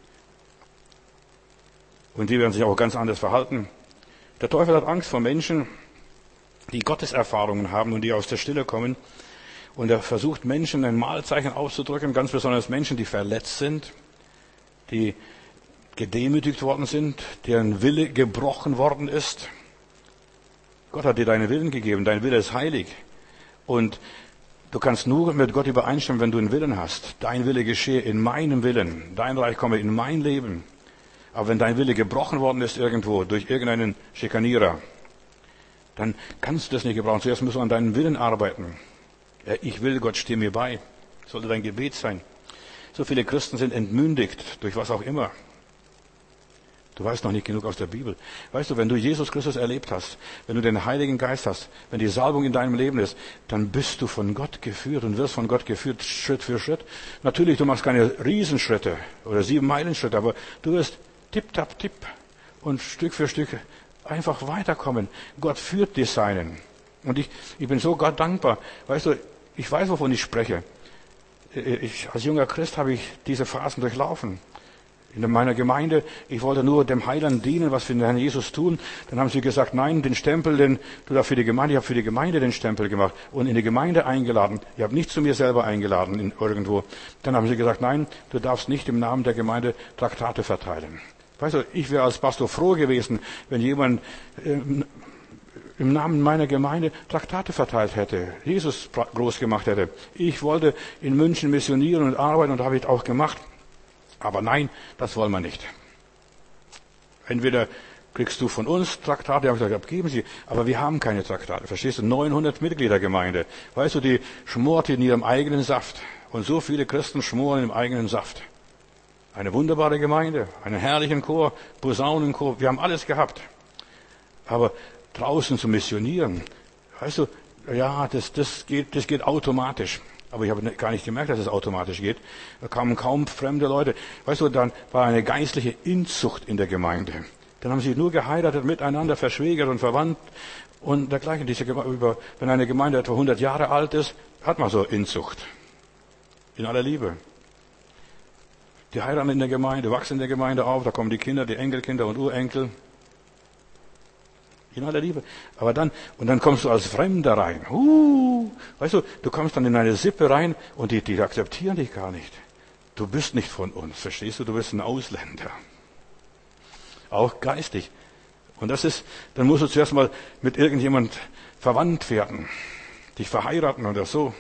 Und die werden sich auch ganz anders verhalten. Der Teufel hat Angst vor Menschen, die Gotteserfahrungen haben und die aus der Stille kommen. Und er versucht Menschen ein Mahlzeichen auszudrücken, ganz besonders Menschen, die verletzt sind, die gedemütigt worden sind, deren Wille gebrochen worden ist. Gott hat dir deinen Willen gegeben, dein Wille ist heilig. Und du kannst nur mit Gott übereinstimmen, wenn du einen Willen hast. Dein Wille geschehe in meinem Willen, dein Reich komme in mein Leben. Aber wenn dein Wille gebrochen worden ist irgendwo durch irgendeinen Schikanierer, dann kannst du das nicht gebrauchen. Zuerst musst du an deinem Willen arbeiten. Ich will, Gott, steh mir bei. Sollte dein Gebet sein. So viele Christen sind entmündigt, durch was auch immer. Du weißt noch nicht genug aus der Bibel. Weißt du, wenn du Jesus Christus erlebt hast, wenn du den Heiligen Geist hast, wenn die Salbung in deinem Leben ist, dann bist du von Gott geführt und wirst von Gott geführt, Schritt für Schritt. Natürlich, du machst keine Riesenschritte oder sieben Meilenschritte, aber du wirst tipp, tapp, tipp und Stück für Stück einfach weiterkommen. Gott führt dich seinen. Und ich, ich bin so Gott dankbar. Weißt du, ich weiß, wovon ich spreche. Ich, als junger Christ habe ich diese Phasen durchlaufen. In meiner Gemeinde, ich wollte nur dem Heiland dienen, was wir den Herrn Jesus tun. Dann haben sie gesagt, nein, den Stempel, den du da für die Gemeinde, ich habe für die Gemeinde den Stempel gemacht und in die Gemeinde eingeladen. Ich habe nicht zu mir selber eingeladen in irgendwo. Dann haben sie gesagt, nein, du darfst nicht im Namen der Gemeinde Traktate verteilen. Weißt du, ich wäre als Pastor froh gewesen, wenn jemand äh, im Namen meiner Gemeinde Traktate verteilt hätte, Jesus groß gemacht hätte. Ich wollte in München missionieren und arbeiten und habe ich auch gemacht. Aber nein, das wollen wir nicht. Entweder kriegst du von uns Traktate, ich habe gesagt, geben Sie, aber wir haben keine Traktate. Verstehst du? neunhundert Mitgliedergemeinde. Weißt du, die schmort in ihrem eigenen Saft. Und so viele Christen schmoren im eigenen Saft. Eine wunderbare Gemeinde, einen herrlichen Chor, Posaunenchor, wir haben alles gehabt. Aber draußen zu missionieren, weißt du, ja, das, das geht, das geht automatisch. Aber ich habe gar nicht gemerkt, dass es automatisch geht. Da kamen kaum fremde Leute. Weißt du, dann war eine geistliche Inzucht in der Gemeinde. Dann haben sie nur geheiratet, miteinander verschwägert und verwandt und dergleichen. Diese, über, wenn eine Gemeinde etwa hundert Jahre alt ist, hat man so Inzucht. In aller Liebe. Die heiraten in der Gemeinde, wachsen in der Gemeinde auf, da kommen die Kinder, die Enkelkinder und Urenkel. In aller Liebe. Aber dann, und dann kommst du als Fremder rein. Uh, weißt du, du kommst dann in eine Sippe rein und die, die akzeptieren dich gar nicht. Du bist nicht von uns, verstehst du? Du bist ein Ausländer. Auch geistig. Und das ist, dann musst du zuerst mal mit irgendjemand verwandt werden. Dich verheiraten oder so.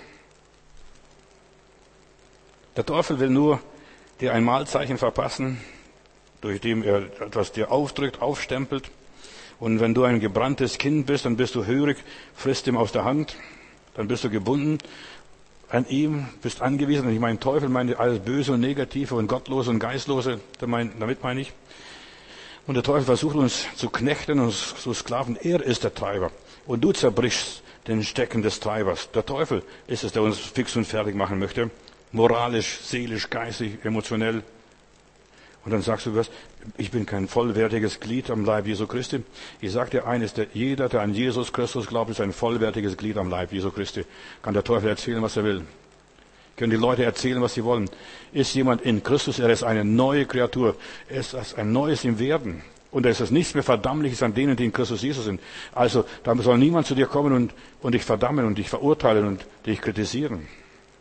Der Teufel will nur dir ein Mahlzeichen verpassen, durch dem er etwas dir aufdrückt, aufstempelt. Und wenn du ein gebranntes Kind bist, dann bist du hörig, frisst ihm aus der Hand, dann bist du gebunden an ihm, bist angewiesen. Und ich meine, Teufel meine alles Böse und Negative und Gottlose und Geistlose, damit meine ich. Und der Teufel versucht uns zu knechten und zu sklaven. Er ist der Treiber. Und du zerbrichst den Stecken des Treibers. Der Teufel ist es, der uns fix und fertig machen möchte. Moralisch, seelisch, geistig, emotionell. Und dann sagst du was, ich bin kein vollwertiges Glied am Leib Jesu Christi. Ich sage dir eines, der, jeder, der an Jesus Christus glaubt, ist ein vollwertiges Glied am Leib Jesu Christi. Kann der Teufel erzählen, was er will. Können die Leute erzählen, was sie wollen. Ist jemand in Christus, er ist eine neue Kreatur. Er ist ein Neues im Werden. Und da ist es nichts mehr Verdammliches an denen, die in Christus Jesus sind. Also, da soll niemand zu dir kommen und, und dich verdammen und dich verurteilen und dich kritisieren.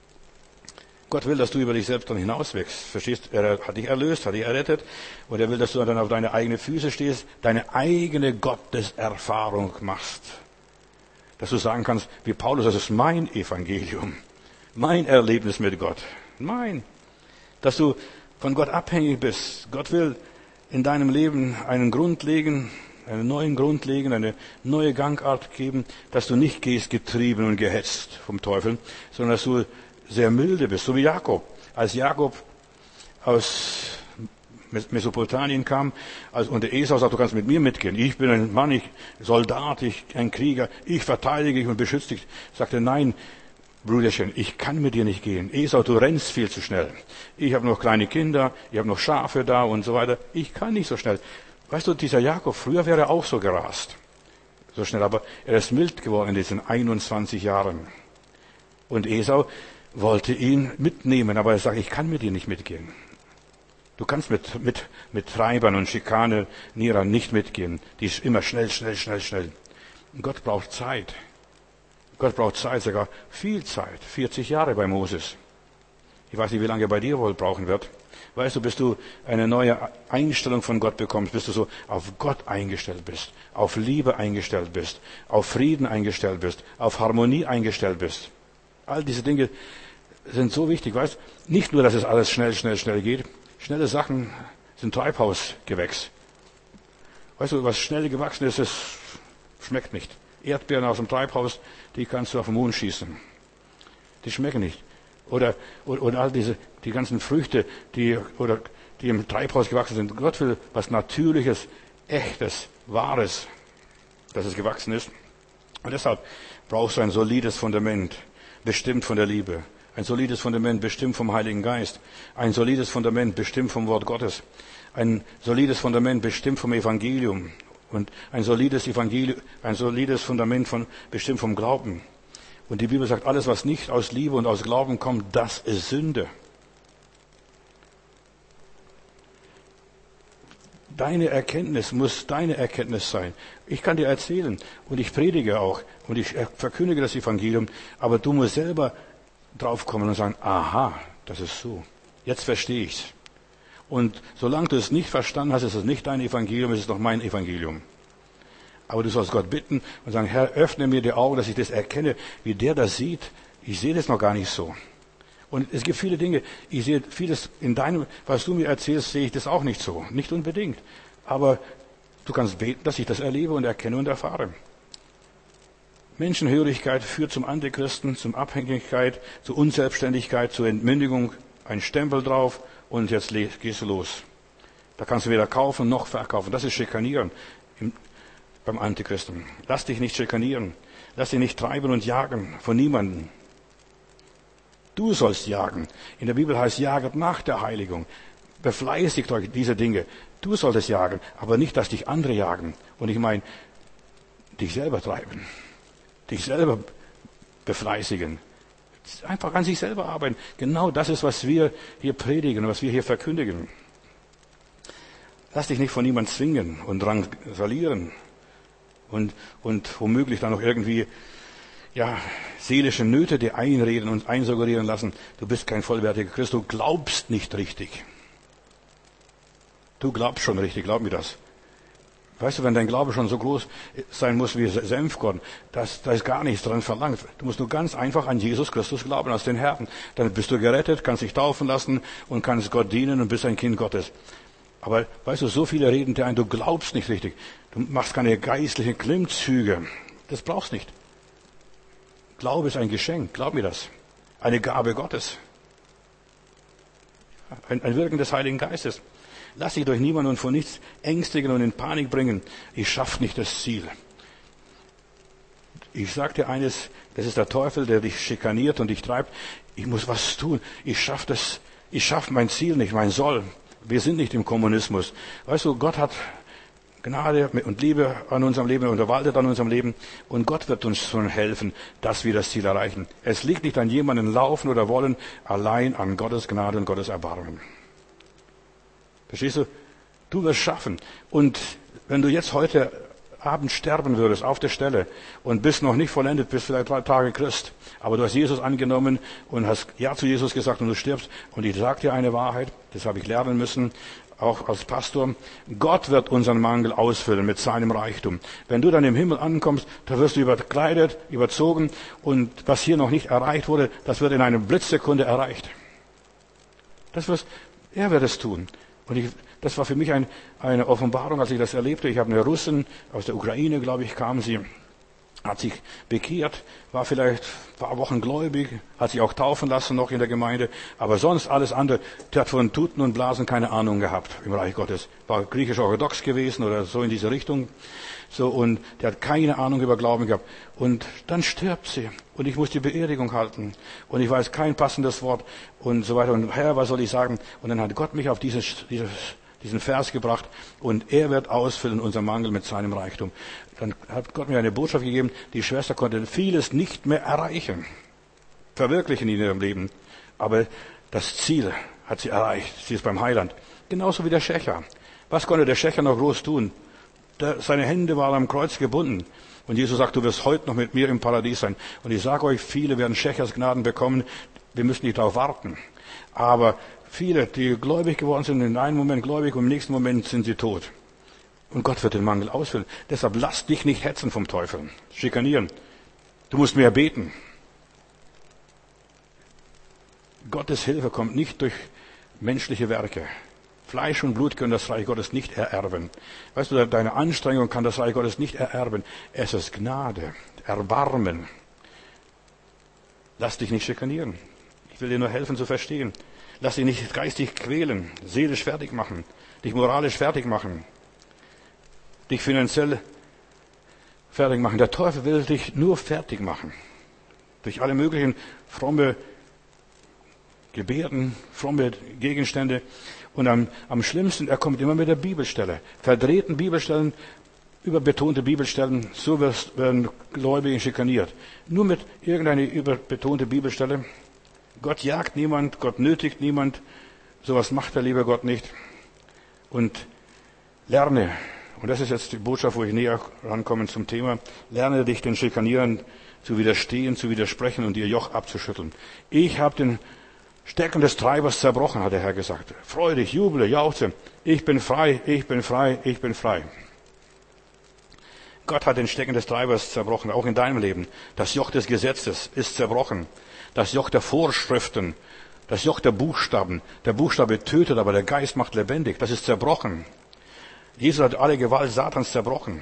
Gott will, dass du über dich selbst dann hinauswächst. Verstehst? Er hat dich erlöst, hat dich errettet. Und er will, dass du dann auf deine eigenen Füße stehst, deine eigene Gotteserfahrung machst. Dass du sagen kannst, wie Paulus, das ist mein Evangelium. Mein Erlebnis mit Gott. Mein. Dass du von Gott abhängig bist. Gott will in deinem Leben einen Grund legen, einen neuen Grund legen, eine neue Gangart geben, dass du nicht gehst getrieben und gehetzt vom Teufel, sondern dass du sehr milde bist, so wie Jakob. Als Jakob aus Mesopotamien kam, als, und der Esau sagt, du kannst mit mir mitgehen. Ich bin ein Mann, ich Soldat, ich ein Krieger, ich verteidige dich und beschütze dich. Sagte, nein, Brüderchen, ich kann mit dir nicht gehen. Esau, du rennst viel zu schnell. Ich habe noch kleine Kinder, ich habe noch Schafe da und so weiter. Ich kann nicht so schnell. Weißt du, dieser Jakob, früher wäre er auch so gerast. So schnell, aber er ist mild geworden in diesen einundzwanzig Jahren. Und Esau wollte ihn mitnehmen, aber er sagt, ich kann mit dir nicht mitgehen. Du kannst mit, mit, mit Treibern und Schikanierern nicht mitgehen. Die ist immer schnell, schnell, schnell, schnell. Und Gott braucht Zeit. Gott braucht Zeit, sogar viel Zeit. vierzig Jahre bei Moses. Ich weiß nicht, wie lange er bei dir wohl brauchen wird. Weißt du, bis du eine neue Einstellung von Gott bekommst, bis du so auf Gott eingestellt bist, auf Liebe eingestellt bist, auf Frieden eingestellt bist, auf Harmonie eingestellt bist. All diese Dinge sind so wichtig, weißt? Nicht nur, dass es alles schnell, schnell, schnell geht. Schnelle Sachen sind Treibhausgewächs. Weißt du, was schnell gewachsen ist, das schmeckt nicht. Erdbeeren aus dem Treibhaus, die kannst du auf den Mond schießen. Die schmecken nicht. Oder, oder, oder all diese, die ganzen Früchte, die, oder die im Treibhaus gewachsen sind. Gott will was Natürliches, Echtes, Wahres, dass es gewachsen ist. Und deshalb brauchst du ein solides Fundament, bestimmt von der Liebe. Ein solides Fundament, bestimmt vom Heiligen Geist. Ein solides Fundament, bestimmt vom Wort Gottes. Ein solides Fundament, bestimmt vom Evangelium. Und ein solides Evangelium, ein solides Fundament von, bestimmt vom Glauben. Und die Bibel sagt, alles, was nicht aus Liebe und aus Glauben kommt, das ist Sünde. Deine Erkenntnis muss deine Erkenntnis sein. Ich kann dir erzählen und ich predige auch und ich verkündige das Evangelium, aber du musst selber draufkommen und sagen, aha, das ist so. Jetzt verstehe ich's. Und solange du es nicht verstanden hast, ist es nicht dein Evangelium, es ist noch mein Evangelium. Aber du sollst Gott bitten und sagen, Herr, öffne mir die Augen, dass ich das erkenne, wie der das sieht. Ich sehe das noch gar nicht so. Und es gibt viele Dinge, ich sehe vieles in deinem, was du mir erzählst, sehe ich das auch nicht so. Nicht unbedingt. Aber du kannst beten, dass ich das erlebe und erkenne und erfahre. Menschenhörigkeit führt zum Antichristen, zum Abhängigkeit, zur Unselbstständigkeit, zur Entmündigung, ein Stempel drauf und jetzt gehst du los. Da kannst du weder kaufen noch verkaufen. Das ist Schikanieren im, beim Antichristen. Lass dich nicht schikanieren. Lass dich nicht treiben und jagen von niemandem. Du sollst jagen. In der Bibel heißt, jaget nach der Heiligung. Befleißigt euch diese Dinge. Du solltest jagen, aber nicht, dass dich andere jagen. Und ich meine, dich selber treiben. Dich selber befleißigen. Einfach an sich selber arbeiten. Genau das ist, was wir hier predigen, was wir hier verkündigen. Lass dich nicht von niemandem zwingen und drangsalieren. Und, und womöglich dann noch irgendwie, ja, seelische Nöte dir einreden und einsuggerieren lassen. Du bist kein vollwertiger Christ. Du glaubst nicht richtig. Du glaubst schon richtig, glaub mir das. Weißt du, wenn dein Glaube schon so groß sein muss wie Senfkorn, das, da ist gar nichts dran verlangt. Du musst nur ganz einfach an Jesus Christus glauben, als den Herrn. Dann bist du gerettet, kannst dich taufen lassen und kannst Gott dienen und bist ein Kind Gottes. Aber weißt du, so viele reden dir ein, du glaubst nicht richtig. Du machst keine geistlichen Klimmzüge. Das brauchst nicht. Glaube ist ein Geschenk, glaub mir das. Eine Gabe Gottes. Ein, ein Wirken des Heiligen Geistes. Lass dich durch niemanden und von nichts ängstigen und in Panik bringen. Ich schaffe nicht das Ziel. Ich sage dir eines, das ist der Teufel, der dich schikaniert und dich treibt. Ich muss was tun. Ich schaffe das, ich schaffe mein Ziel nicht, mein Soll. Wir sind nicht im Kommunismus. Weißt du, Gott hat Gnade und Liebe an unserem Leben und er waltet an unserem Leben. Und Gott wird uns schon helfen, dass wir das Ziel erreichen. Es liegt nicht an jemandem laufen oder wollen, allein an Gottes Gnade und Gottes Erbarmen. Verstehst du? Du wirst schaffen. Und wenn du jetzt heute Abend sterben würdest auf der Stelle und bist noch nicht vollendet, bist vielleicht drei Tage Christ, aber du hast Jesus angenommen und hast Ja zu Jesus gesagt und du stirbst. Und ich sage dir eine Wahrheit, das habe ich lernen müssen, auch als Pastor. Gott wird unseren Mangel ausfüllen mit seinem Reichtum. Wenn du dann im Himmel ankommst, da wirst du überkleidet, überzogen und was hier noch nicht erreicht wurde, das wird in einer Blitzsekunde erreicht. Das wirst, er wird es tun. Und ich, das war für mich ein, eine Offenbarung, als ich das erlebte. Ich habe eine Russin aus der Ukraine, glaube ich, kam sie, hat sich bekehrt, war vielleicht ein paar Wochen gläubig, hat sich auch taufen lassen noch in der Gemeinde, aber sonst alles andere, der hat von Tuten und Blasen keine Ahnung gehabt im Reich Gottes. War griechisch-orthodox gewesen oder so in diese Richtung. So, und der hat keine Ahnung über Glauben gehabt. Und dann stirbt sie. Und ich muss die Beerdigung halten. Und ich weiß kein passendes Wort und so weiter. Und Herr, was soll ich sagen? Und dann hat Gott mich auf dieses, dieses, diesen Vers gebracht. Und er wird ausfüllen unseren Mangel mit seinem Reichtum. Dann hat Gott mir eine Botschaft gegeben. Die Schwester konnte vieles nicht mehr erreichen. Verwirklichen in ihrem Leben. Aber das Ziel hat sie erreicht. Sie ist beim Heiland. Genauso wie der Schächer. Was konnte der Schächer noch groß tun? Der, seine Hände waren am Kreuz gebunden. Und Jesus sagt, du wirst heute noch mit mir im Paradies sein. Und ich sage euch, viele werden Schächersgnaden bekommen. Wir müssen nicht darauf warten. Aber viele, die gläubig geworden sind, in einem Moment gläubig und im nächsten Moment sind sie tot. Und Gott wird den Mangel ausfüllen. Deshalb lass dich nicht hetzen vom Teufel. Schikanieren. Du musst mehr beten. Gottes Hilfe kommt nicht durch menschliche Werke. Fleisch und Blut können das Reich Gottes nicht ererben. Weißt du, deine Anstrengung kann das Reich Gottes nicht ererben. Es ist Gnade, Erbarmen. Lass dich nicht schikanieren. Ich will dir nur helfen zu verstehen. Lass dich nicht geistig quälen, seelisch fertig machen, dich moralisch fertig machen, dich finanziell fertig machen. Der Teufel will dich nur fertig machen. Durch alle möglichen fromme Gebärden, fromme Gegenstände. Und am, am schlimmsten, er kommt immer mit der Bibelstelle. Verdrehten Bibelstellen, überbetonte Bibelstellen, so werden Gläubige schikaniert. Nur mit irgendeiner überbetonte Bibelstelle. Gott jagt niemand, Gott nötigt niemand. Sowas macht der liebe Gott nicht. Und lerne, und das ist jetzt die Botschaft, wo ich näher rankomme zum Thema, lerne dich den Schikanieren zu widerstehen, zu widersprechen und ihr Joch abzuschütteln. Ich habe den Stecken des Treibers zerbrochen, hat der Herr gesagt. Freu dich, juble, jauchze. Ich bin frei, ich bin frei, ich bin frei. Gott hat den Stecken des Treibers zerbrochen, auch in deinem Leben. Das Joch des Gesetzes ist zerbrochen. Das Joch der Vorschriften, das Joch der Buchstaben. Der Buchstabe tötet, aber der Geist macht lebendig. Das ist zerbrochen. Jesus hat alle Gewalt Satans zerbrochen.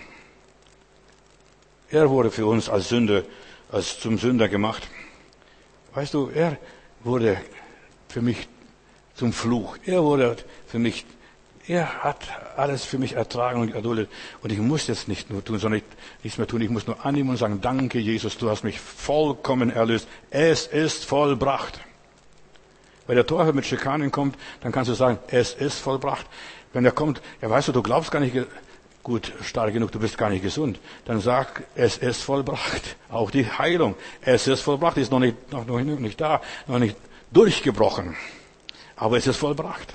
Er wurde für uns als Sünder, als zum Sünder gemacht. Weißt du, er wurde für mich zum Fluch. Er wurde für mich, er hat alles für mich ertragen und erduldet. Und ich muss jetzt nicht nur tun, sondern nichts mehr tun. Ich muss nur annehmen und sagen, danke Jesus, du hast mich vollkommen erlöst. Es ist vollbracht. Wenn der Teufel mit Schikanen kommt, dann kannst du sagen, es ist vollbracht. Wenn er kommt, ja weißt du, du glaubst gar nicht gut, stark genug, du bist gar nicht gesund. Dann sag, es ist vollbracht. Auch die Heilung, es ist vollbracht, ist noch nicht, noch, noch nicht da, noch nicht durchgebrochen. Aber es ist vollbracht.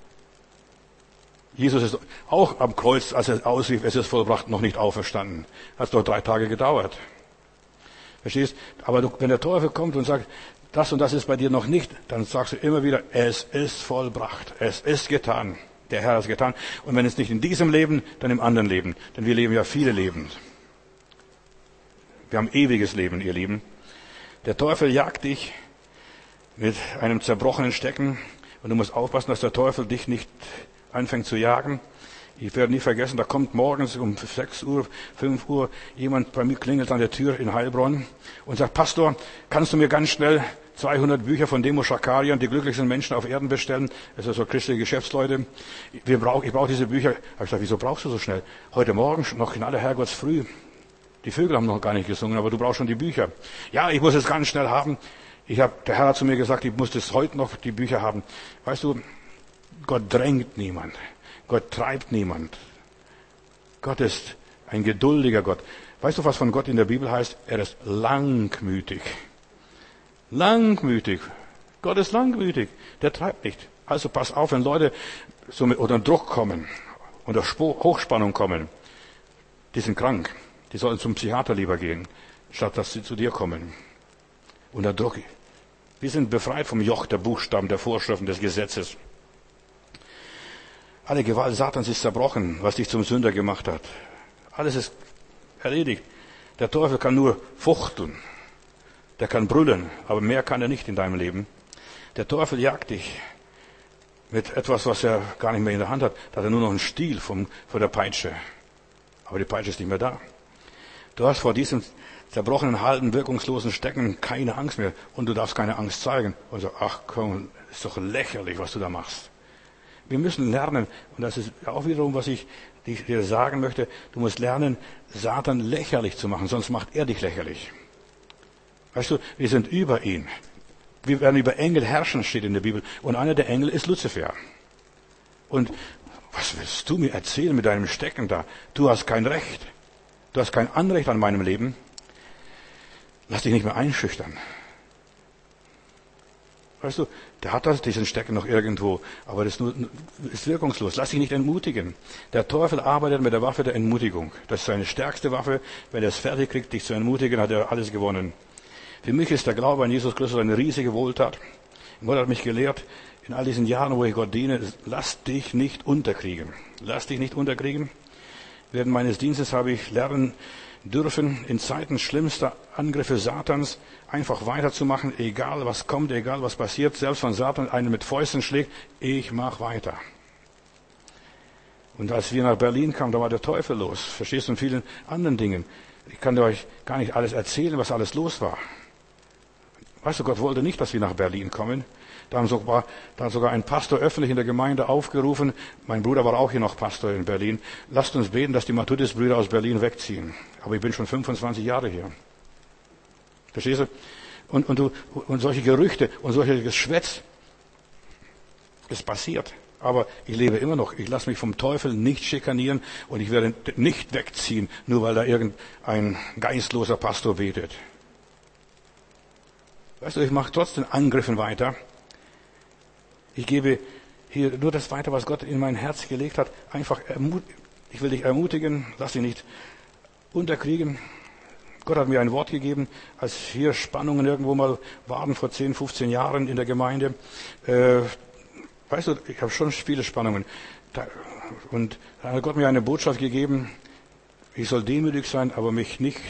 Jesus ist auch am Kreuz, als er ausrief, es ist vollbracht, noch nicht auferstanden. Hat doch drei Tage gedauert. Verstehst? Aber du, wenn der Teufel kommt und sagt, das und das ist bei dir noch nicht, dann sagst du immer wieder, es ist vollbracht. Es ist getan. Der Herr hat es getan. Und wenn es nicht in diesem Leben, dann im anderen Leben. Denn wir leben ja viele Leben. Wir haben ewiges Leben, ihr Lieben. Der Teufel jagt dich mit einem zerbrochenen Stecken. Und du musst aufpassen, dass der Teufel dich nicht anfängt zu jagen. Ich werde nie vergessen, da kommt morgens um sechs Uhr, fünf Uhr jemand bei mir, klingelt an der Tür in Heilbronn und sagt, Pastor, kannst du mir ganz schnell zweihundert Bücher von Demo Schakarian, die glücklichsten Menschen auf Erden bestellen? Das sind so christliche Geschäftsleute. Wir brauch, ich brauche diese Bücher. Habe ich gesagt, wieso brauchst du so schnell? Heute Morgen, noch in aller Herrgottsfrüh. Die Vögel haben noch gar nicht gesungen, aber du brauchst schon die Bücher. Ja, ich muss es ganz schnell haben. Ich hab, der Herr hat zu mir gesagt, ich muss das heute noch, die Bücher haben. Weißt du, Gott drängt niemand. Gott treibt niemand. Gott ist ein geduldiger Gott. Weißt du, was von Gott in der Bibel heißt? Er ist langmütig. Langmütig. Gott ist langmütig. Der treibt nicht. Also pass auf, wenn Leute so mit unter Druck kommen, unter Hochspannung kommen, die sind krank. Die sollen zum Psychiater lieber gehen, statt dass sie zu dir kommen. Unter Druck. Wir sind befreit vom Joch der Buchstaben, der Vorschriften, des Gesetzes. Alle Gewalt Satans ist zerbrochen, was dich zum Sünder gemacht hat. Alles ist erledigt. Der Teufel kann nur fuchteln. Der kann brüllen, aber mehr kann er nicht in deinem Leben. Der Teufel jagt dich mit etwas, was er gar nicht mehr in der Hand hat. Da hat er nur noch einen Stiel vom, von der Peitsche. Aber die Peitsche ist nicht mehr da. Du hast vor diesem zerbrochenen, halben, wirkungslosen Stecken keine Angst mehr. Und du darfst keine Angst zeigen. Und so, ach komm, ist doch lächerlich, was du da machst. Wir müssen lernen, und das ist auch wiederum, was ich dir sagen möchte, du musst lernen, Satan lächerlich zu machen, sonst macht er dich lächerlich. Weißt du, wir sind über ihn. Wir werden über Engel herrschen, steht in der Bibel. Und einer der Engel ist Luzifer. Und was willst du mir erzählen mit deinem Stecken da? Du hast kein Recht. Du hast kein Anrecht an meinem Leben. Lass dich nicht mehr einschüchtern. Weißt du, der hat das, diesen Stecken noch irgendwo, aber das ist, nur, ist wirkungslos. Lass dich nicht entmutigen. Der Teufel arbeitet mit der Waffe der Entmutigung. Das ist seine stärkste Waffe. Wenn er es fertig kriegt, dich zu entmutigen, hat er alles gewonnen. Für mich ist der Glaube an Jesus Christus eine riesige Wohltat. Gott hat mich gelehrt, in all diesen Jahren, wo ich Gott diene, lass dich nicht unterkriegen. Lass dich nicht unterkriegen. Während meines Dienstes habe ich lernen dürfen, in Zeiten schlimmster Angriffe Satans einfach weiterzumachen, egal was kommt, egal was passiert, selbst wenn Satan einen mit Fäusten schlägt, ich mach weiter. Und als wir nach Berlin kamen, da war der Teufel los, verstehst du, in vielen anderen Dingen. Ich kann euch gar nicht alles erzählen, was alles los war. Weißt du, Gott wollte nicht, dass wir nach Berlin kommen. Da, haben sogar, da hat sogar ein Pastor öffentlich in der Gemeinde aufgerufen, mein Bruder war auch hier noch Pastor in Berlin, lasst uns beten, dass die Matthäus-Brüder aus Berlin wegziehen. Aber ich bin schon fünfundzwanzig Jahre hier. Verstehst du? Und, und, du, und solche Gerüchte und solche Geschwätz, es passiert. Aber ich lebe immer noch. Ich lasse mich vom Teufel nicht schikanieren und ich werde nicht wegziehen, nur weil da irgendein geistloser Pastor betet. Weißt du, ich mache trotzdem Angriffen weiter. Ich gebe hier nur das weiter, was Gott in mein Herz gelegt hat. Einfach ermut, ich will dich ermutigen, lass dich nicht unterkriegen. Gott hat mir ein Wort gegeben, als hier Spannungen irgendwo mal waren vor zehn, fünfzehn Jahren in der Gemeinde. Äh, weißt du, ich habe schon viele Spannungen. Da, und da hat Gott mir eine Botschaft gegeben, ich soll demütig sein, aber mich nicht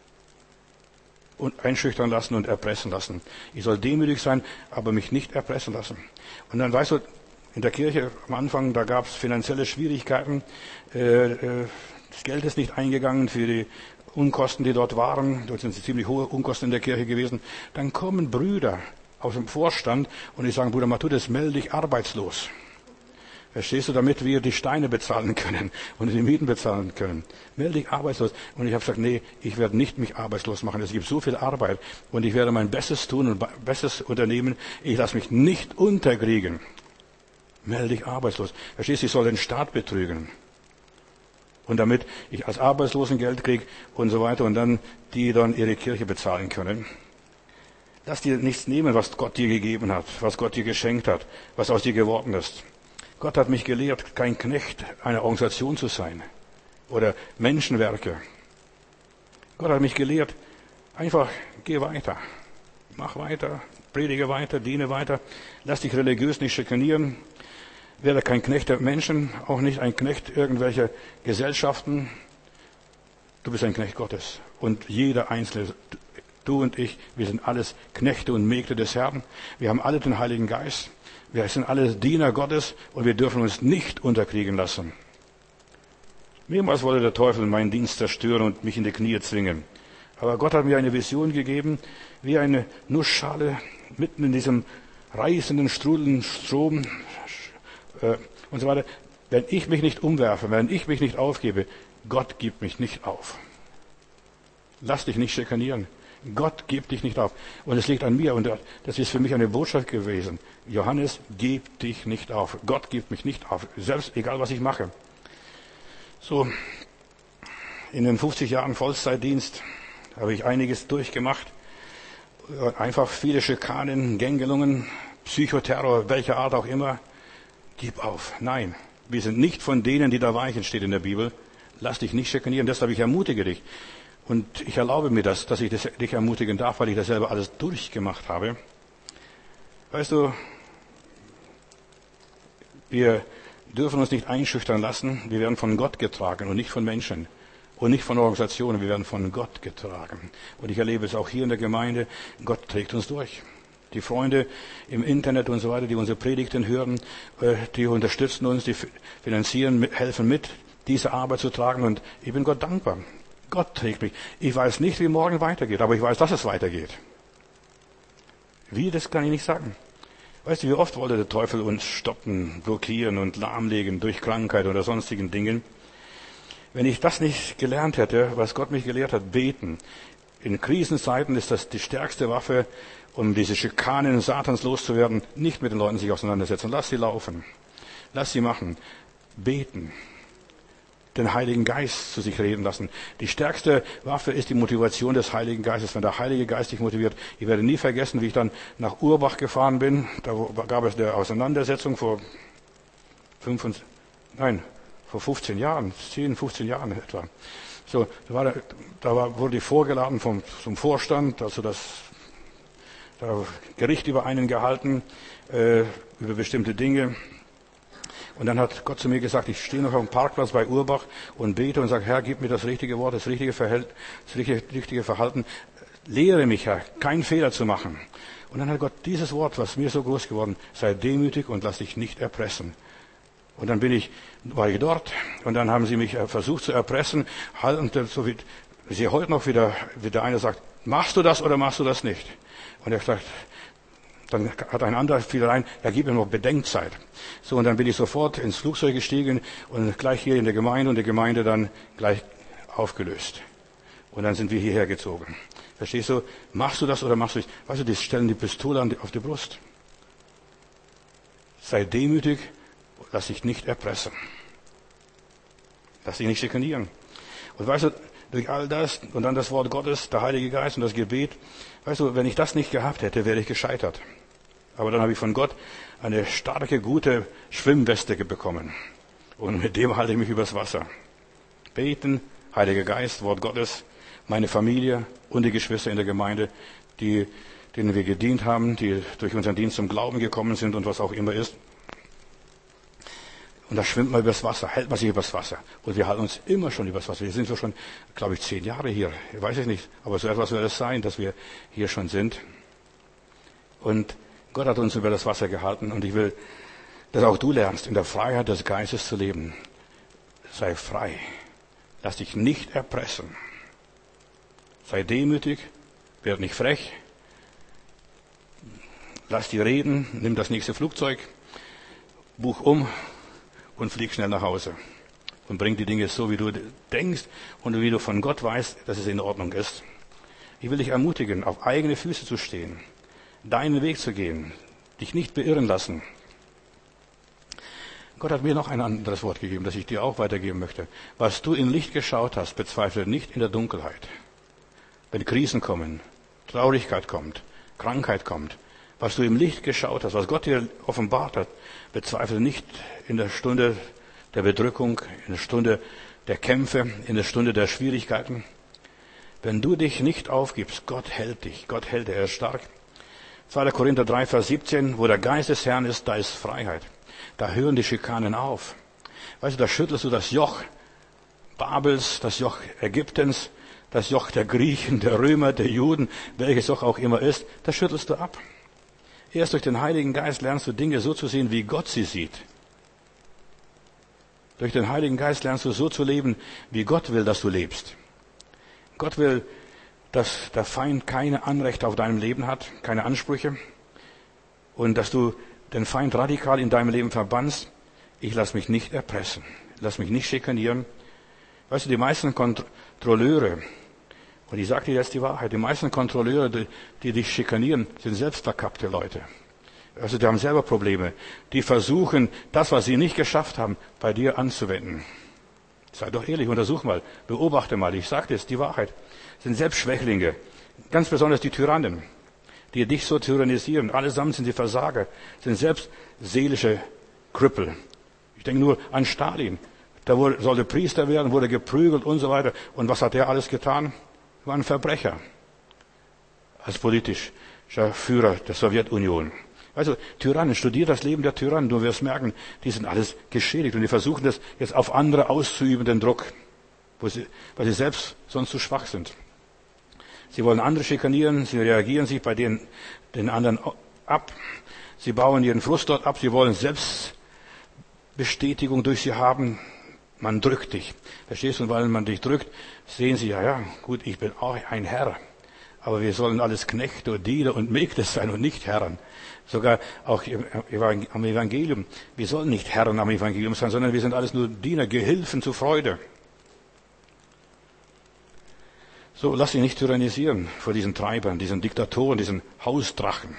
und einschüchtern lassen und erpressen lassen. Ich soll demütig sein, aber mich nicht erpressen lassen. Und dann weißt du, in der Kirche am Anfang, da gab es finanzielle Schwierigkeiten. Äh, äh, das Geld ist nicht eingegangen für die Unkosten, die dort waren. Dort sind ziemlich hohe Unkosten in der Kirche gewesen. Dann kommen Brüder aus dem Vorstand und die sagen, Bruder Matthäus, melde dich arbeitslos. Verstehst du, damit wir die Steine bezahlen können und die Mieten bezahlen können. Melde dich arbeitslos. Und ich habe gesagt, nee, ich werde nicht mich arbeitslos machen. Es gibt so viel Arbeit und ich werde mein Bestes tun und Bestes unternehmen. Ich lasse mich nicht unterkriegen. Melde dich arbeitslos. Verstehst du, ich soll den Staat betrügen. Und damit ich als Arbeitslosengeld kriege und so weiter und dann die dann ihre Kirche bezahlen können. Lass dir nichts nehmen, was Gott dir gegeben hat, was Gott dir geschenkt hat, was aus dir geworden ist. Gott hat mich gelehrt, kein Knecht einer Organisation zu sein oder Menschenwerke. Gott hat mich gelehrt, einfach geh weiter, mach weiter, predige weiter, diene weiter, lass dich religiös nicht schikanieren, werde kein Knecht der Menschen, auch nicht ein Knecht irgendwelcher Gesellschaften. Du bist ein Knecht Gottes und jeder Einzelne, du und ich, wir sind alles Knechte und Mägde des Herrn. Wir haben alle den Heiligen Geist. Wir sind alle Diener Gottes und wir dürfen uns nicht unterkriegen lassen. Mehrmals wollte der Teufel meinen Dienst zerstören und mich in die Knie zwingen. Aber Gott hat mir eine Vision gegeben, wie eine Nussschale mitten in diesem reißenden, strudelnden Strom äh, und so weiter. Wenn ich mich nicht umwerfe, wenn ich mich nicht aufgebe, Gott gibt mich nicht auf. Lass dich nicht schikanieren. Gott gibt dich nicht auf. Und es liegt an mir. Und das ist für mich eine Botschaft gewesen. Johannes, gib dich nicht auf. Gott gibt mich nicht auf. Selbst, egal was ich mache. So, in den fünfzig Jahren Vollzeitdienst habe ich einiges durchgemacht. Einfach viele Schikanen, Gängelungen, Psychoterror, welcher Art auch immer. Gib auf. Nein, wir sind nicht von denen, die da weichen, steht in der Bibel. Lass dich nicht schikanieren. Deshalb ich ermutige dich. Und ich erlaube mir das, dass ich das, dich ermutigen darf, weil ich das selber alles durchgemacht habe. Weißt du, wir dürfen uns nicht einschüchtern lassen. Wir werden von Gott getragen und nicht von Menschen und nicht von Organisationen. Wir werden von Gott getragen. Und ich erlebe es auch hier in der Gemeinde. Gott trägt uns durch. Die Freunde im Internet und so weiter, die unsere Predigten hören, die unterstützen uns, die finanzieren, helfen mit, diese Arbeit zu tragen. Und ich bin Gott dankbar. Gott trägt mich. Ich weiß nicht, wie morgen weitergeht, aber ich weiß, dass es weitergeht. Wie, das kann ich nicht sagen. Weißt du, wie oft wollte der Teufel uns stoppen, blockieren und lahmlegen durch Krankheit oder sonstigen Dingen? Wenn ich das nicht gelernt hätte, was Gott mich gelehrt hat, beten. In Krisenzeiten ist das die stärkste Waffe, um diese Schikanen Satans loszuwerden. Nicht mit den Leuten sich auseinandersetzen. Lass sie laufen. Lass sie machen. Beten. Den Heiligen Geist zu sich reden lassen. Die stärkste Waffe ist die Motivation des Heiligen Geistes. Wenn der Heilige Geist dich motiviert. Ich werde nie vergessen, wie ich dann nach Urbach gefahren bin. Da gab es eine Auseinandersetzung vor fünf, nein, vor fünfzehn Jahren, zehn, fünfzehn Jahren etwa. So, da, war, da war, wurde ich vorgeladen vom, zum Vorstand, also das da Gericht über einen gehalten, äh, über bestimmte Dinge. Und dann hat Gott zu mir gesagt, ich stehe noch auf dem Parkplatz bei Urbach und bete und sage, Herr, gib mir das richtige Wort, das richtige Verhalten, das richtige, richtige Verhalten. Lehre mich, Herr, keinen Fehler zu machen. Und dann hat Gott dieses Wort, was mir so groß geworden, sei demütig und lass dich nicht erpressen. Und dann bin ich, war ich dort und dann haben sie mich versucht zu erpressen. Und so wie sie heute noch wieder, wie der eine sagt, machst du das oder machst du das nicht? Und er sagt, dann hat ein anderer fiel rein, ja, gib mir noch Bedenkzeit. So, und dann bin ich sofort ins Flugzeug gestiegen und gleich hier in der Gemeinde und die Gemeinde dann gleich aufgelöst. Und dann sind wir hierher gezogen. Verstehst du? Machst du das oder machst du nicht? Weißt du, die stellen die Pistole an die, auf die Brust. Sei demütig, lass dich nicht erpressen. Lass dich nicht schikanieren. Und weißt du, durch all das und dann das Wort Gottes, der Heilige Geist und das Gebet, weißt du, wenn ich das nicht gehabt hätte, wäre ich gescheitert. Aber dann habe ich von Gott eine starke, gute Schwimmweste bekommen. Und mit dem halte ich mich übers Wasser. Beten, Heiliger Geist, Wort Gottes, meine Familie und die Geschwister in der Gemeinde, die, denen wir gedient haben, die durch unseren Dienst zum Glauben gekommen sind und was auch immer ist. Und da schwimmt man übers Wasser, hält man sich übers Wasser. Und wir halten uns immer schon übers Wasser. Wir sind so schon, glaube ich, zehn Jahre hier. Ich weiß es nicht. Aber so etwas wird es sein, dass wir hier schon sind. Und Gott hat uns über das Wasser gehalten. Und ich will, dass auch du lernst, in der Freiheit des Geistes zu leben. Sei frei. Lass dich nicht erpressen. Sei demütig. Werd nicht frech. Lass die reden. Nimm das nächste Flugzeug. Buch um. Und flieg schnell nach Hause. Und bring die Dinge so, wie du denkst und wie du von Gott weißt, dass es in Ordnung ist. Ich will dich ermutigen, auf eigene Füße zu stehen, deinen Weg zu gehen, dich nicht beirren lassen. Gott hat mir noch ein anderes Wort gegeben, das ich dir auch weitergeben möchte. Was du im Licht geschaut hast, bezweifle nicht in der Dunkelheit. Wenn Krisen kommen, Traurigkeit kommt, Krankheit kommt, was du im Licht geschaut hast, was Gott dir offenbart hat, bezweifle nicht in der Stunde der Bedrückung, in der Stunde der Kämpfe, in der Stunde der Schwierigkeiten. Wenn du dich nicht aufgibst, Gott hält dich, Gott hält, er ist stark. zweiter Korinther drei, Vers siebzehn, wo der Geist des Herrn ist, da ist Freiheit. Da hören die Schikanen auf. Weißt du, da schüttelst du das Joch Babels, das Joch Ägyptens, das Joch der Griechen, der Römer, der Juden, welches Joch auch immer ist, das schüttelst du ab. Erst durch den Heiligen Geist lernst du Dinge so zu sehen, wie Gott sie sieht. Durch den Heiligen Geist lernst du so zu leben, wie Gott will, dass du lebst. Gott will, dass der Feind keine Anrechte auf deinem Leben hat, keine Ansprüche. Und dass du den Feind radikal in deinem Leben verbannst. Ich lass mich nicht erpressen. Lass mich nicht schikanieren. Weißt du, die meisten Kontrolleure, und ich sage dir jetzt die Wahrheit, die meisten Kontrolleure, die, die dich schikanieren, sind selbst verkappte Leute. Also die haben selber Probleme. Die versuchen, das, was sie nicht geschafft haben, bei dir anzuwenden. Sei doch ehrlich, untersuch mal, beobachte mal, ich sage dir jetzt die Wahrheit. Sind selbst Schwächlinge, ganz besonders die Tyrannen, die dich so tyrannisieren. Allesamt sind die Versager, sind selbst seelische Krüppel. Ich denke nur an Stalin. Da wurde, sollte Priester werden, wurde geprügelt und so weiter. Und was hat er alles getan? War ein Verbrecher als politischer Führer der Sowjetunion. Also Tyrannen, studier das Leben der Tyrannen, du wirst merken, die sind alles geschädigt und die versuchen das jetzt auf andere auszuüben, den Druck, wo sie, weil sie selbst sonst zu schwach sind. Sie wollen andere schikanieren, sie reagieren sich bei den, den anderen ab, sie bauen ihren Frust dort ab, sie wollen Selbstbestätigung durch sie haben. Man drückt dich. Verstehst du? Und weil man dich drückt, sehen sie, ja, ja, gut, ich bin auch ein Herr. Aber wir sollen alles Knechte und Diener und Mägde sein und nicht Herren. Sogar auch am Evangelium. Wir sollen nicht Herren am Evangelium sein, sondern wir sind alles nur Diener, Gehilfen zur Freude. So, lass dich nicht tyrannisieren vor diesen Treibern, diesen Diktatoren, diesen Hausdrachen.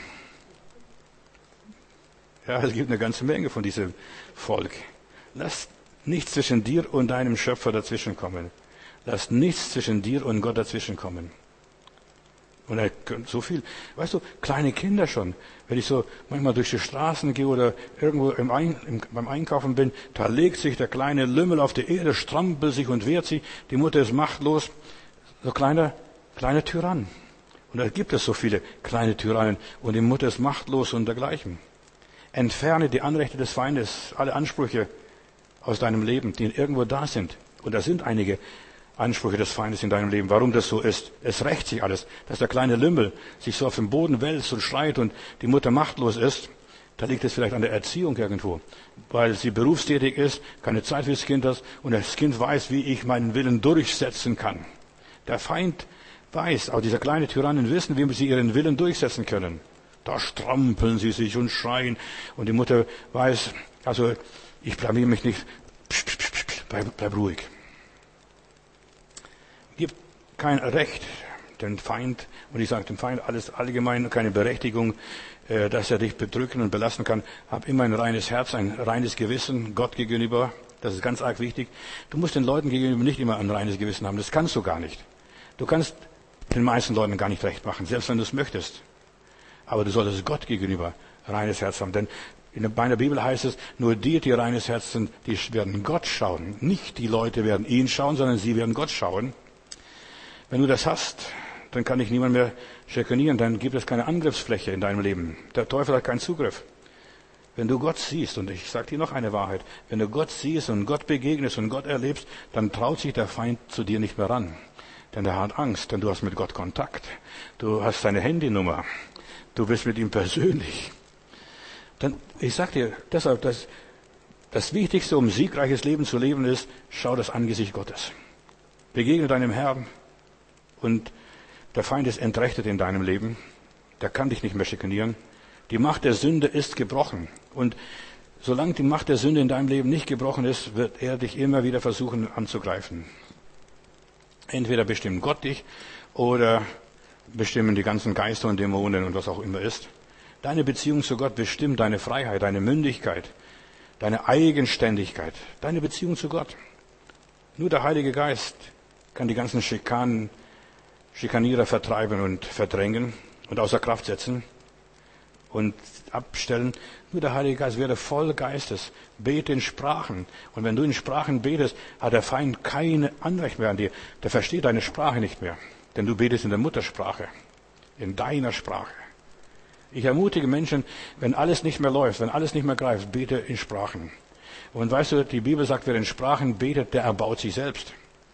Ja, es gibt eine ganze Menge von diesem Volk. Lass nichts zwischen dir und deinem Schöpfer dazwischenkommen. Lass nichts zwischen dir und Gott dazwischenkommen. Und er so viel, weißt du, kleine Kinder schon. Wenn ich so manchmal durch die Straßen gehe oder irgendwo im Ein, im, beim Einkaufen bin, da legt sich der kleine Lümmel auf die Erde, strampelt sich und wehrt sich. Die Mutter ist machtlos. So kleiner, kleiner Tyrann. Und da gibt es so viele kleine Tyrannen. Und die Mutter ist machtlos und dergleichen. Entferne die Anrechte des Feindes, alle Ansprüche aus deinem Leben, die irgendwo da sind. Und da sind einige Ansprüche des Feindes in deinem Leben. Warum das so ist? Es rächt sich alles. Dass der kleine Lümmel sich so auf dem Boden wälzt und schreit und die Mutter machtlos ist, da liegt es vielleicht an der Erziehung irgendwo. Weil sie berufstätig ist, keine Zeit für das Kind hat und das Kind weiß, wie ich meinen Willen durchsetzen kann. Der Feind weiß, auch diese kleinen Tyrannen wissen, wie sie ihren Willen durchsetzen können. Da strampeln sie sich und schreien. Und die Mutter weiß, also ich blamier mich nicht, psch, psch, psch, psch, bleib, bleib ruhig. Gibt kein Recht dem Feind, und ich sage dem Feind alles allgemein, keine Berechtigung, äh, dass er dich bedrücken und belasten kann. Hab immer ein reines Herz, ein reines Gewissen Gott gegenüber. Das ist ganz arg wichtig. Du musst den Leuten gegenüber nicht immer ein reines Gewissen haben. Das kannst du gar nicht. Du kannst den meisten Leuten gar nicht recht machen, selbst wenn du es möchtest. Aber du solltest Gott gegenüber reines Herz haben. Denn in meiner Bibel heißt es, nur die, die reines Herz sind, die werden Gott schauen. Nicht die Leute werden ihn schauen, sondern sie werden Gott schauen. Wenn du das hast, dann kann dich niemand mehr schikanieren. Dann gibt es keine Angriffsfläche in deinem Leben. Der Teufel hat keinen Zugriff. Wenn du Gott siehst, und ich sage dir noch eine Wahrheit, wenn du Gott siehst und Gott begegnest und Gott erlebst, dann traut sich der Feind zu dir nicht mehr ran. Denn er hat Angst, denn du hast mit Gott Kontakt. Du hast seine Handynummer. Du bist mit ihm persönlich. Dann, ich sag dir, deshalb, das, das Wichtigste, um ein siegreiches Leben zu leben, ist, schau das Angesicht Gottes. Begegne deinem Herrn und der Feind ist entrechtet in deinem Leben. Der kann dich nicht mehr schikanieren. Die Macht der Sünde ist gebrochen. Und solange die Macht der Sünde in deinem Leben nicht gebrochen ist, wird er dich immer wieder versuchen anzugreifen. Entweder bestimmt Gott dich oder bestimmen die ganzen Geister und Dämonen und was auch immer ist. Deine Beziehung zu Gott bestimmt deine Freiheit, deine Mündigkeit, deine Eigenständigkeit, deine Beziehung zu Gott. Nur der Heilige Geist kann die ganzen Schikanen, Schikanierer vertreiben und verdrängen und außer Kraft setzen und abstellen. Nur der Heilige Geist werde voll Geistes. Bete in Sprachen. Und wenn du in Sprachen betest, hat der Feind keine Anrecht mehr an dir. Der versteht deine Sprache nicht mehr. Denn du betest in der Muttersprache. In deiner Sprache. Ich ermutige Menschen, wenn alles nicht mehr läuft, wenn alles nicht mehr greift, bete in Sprachen. Und weißt du, die Bibel sagt, wer in Sprachen betet, der erbaut sich selbst.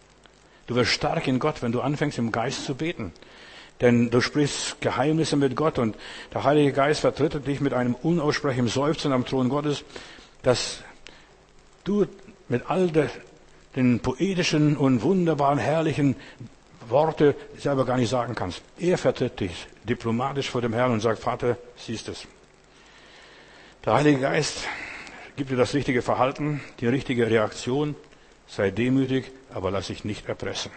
Du wirst stark in Gott, wenn du anfängst, im Geist zu beten. Denn du sprichst Geheimnisse mit Gott und der Heilige Geist vertritt dich mit einem unaussprechlichen Seufzen am Thron Gottes, dass du mit all de, den poetischen und wunderbaren, herrlichen Worte selber gar nicht sagen kannst. Er vertritt dich diplomatisch vor dem Herrn und sagt, Vater, siehst es. Der Heilige Geist gibt dir das richtige Verhalten, die richtige Reaktion. Sei demütig, aber lass dich nicht erpressen.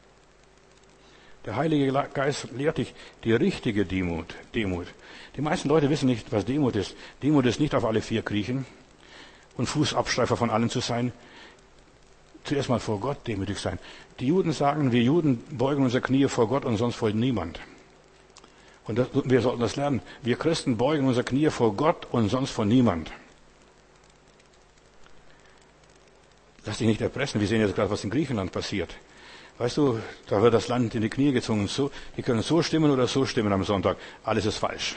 Der Heilige Geist lehrt dich die richtige Demut. Demut. Die meisten Leute wissen nicht, was Demut ist. Demut ist nicht auf alle vier kriechen und Fußabstreifer von allen zu sein. Zuerst mal vor Gott demütig sein. Die Juden sagen, wir Juden beugen unsere Knie vor Gott und sonst vor niemand. Und das, wir sollten das lernen. Wir Christen beugen unsere Knie vor Gott und sonst vor niemand. Lass dich nicht erpressen. Wir sehen jetzt gerade, was in Griechenland passiert. Weißt du, da wird das Land in die Knie gezwungen. So, die können so stimmen oder so stimmen am Sonntag. Alles ist falsch.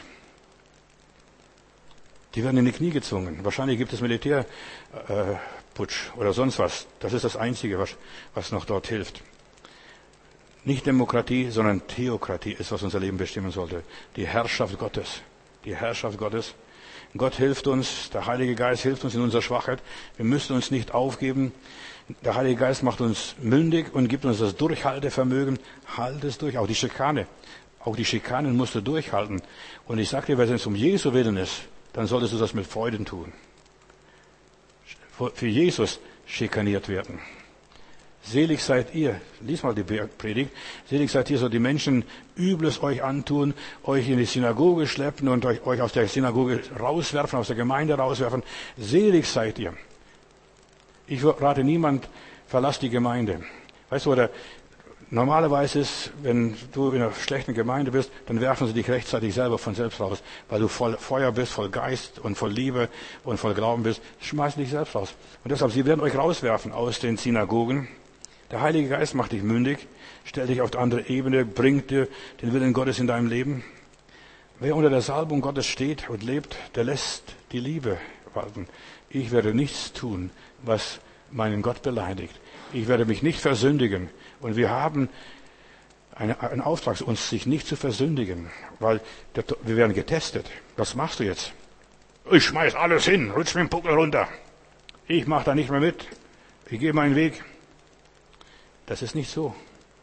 Die werden in die Knie gezwungen. Wahrscheinlich gibt es Militärputsch äh, oder sonst was. Das ist das Einzige, was, was noch dort hilft. Nicht Demokratie, sondern Theokratie ist, was unser Leben bestimmen sollte. Die Herrschaft Gottes. Die Herrschaft Gottes. Gott hilft uns, der Heilige Geist hilft uns in unserer Schwachheit. Wir müssen uns nicht aufgeben. Der Heilige Geist macht uns mündig und gibt uns das Durchhaltevermögen. Halt es durch. Auch die Schikane. Auch die Schikanen musst du durchhalten. Und ich sage dir, wenn es um Jesu Willen ist, dann solltest du das mit Freuden tun. Für Jesus schikaniert werden. Selig seid ihr, lies mal die Predigt, selig seid ihr, so die Menschen Übles euch antun, euch in die Synagoge schleppen und euch, euch aus der Synagoge rauswerfen, aus der Gemeinde rauswerfen. Selig seid ihr. Ich rate niemand, verlass die Gemeinde. Weißt du, oder normalerweise ist, wenn du in einer schlechten Gemeinde bist, dann werfen sie dich rechtzeitig selber von selbst raus, weil du voll Feuer bist, voll Geist und voll Liebe und voll Glauben bist, schmeißen dich selbst raus. Und deshalb, sie werden euch rauswerfen aus den Synagogen. Der Heilige Geist macht dich mündig, stellt dich auf die andere Ebene, bringt dir den Willen Gottes in deinem Leben. Wer unter der Salbung Gottes steht und lebt, der lässt die Liebe walten. Ich werde nichts tun, was meinen Gott beleidigt. Ich werde mich nicht versündigen. Und wir haben einen Auftrag, uns sich nicht zu versündigen, weil wir werden getestet. Was machst du jetzt? Ich schmeiß alles hin, rutsch mit dem Puckel runter. Ich mache da nicht mehr mit. Ich gehe meinen Weg. Das ist nicht so.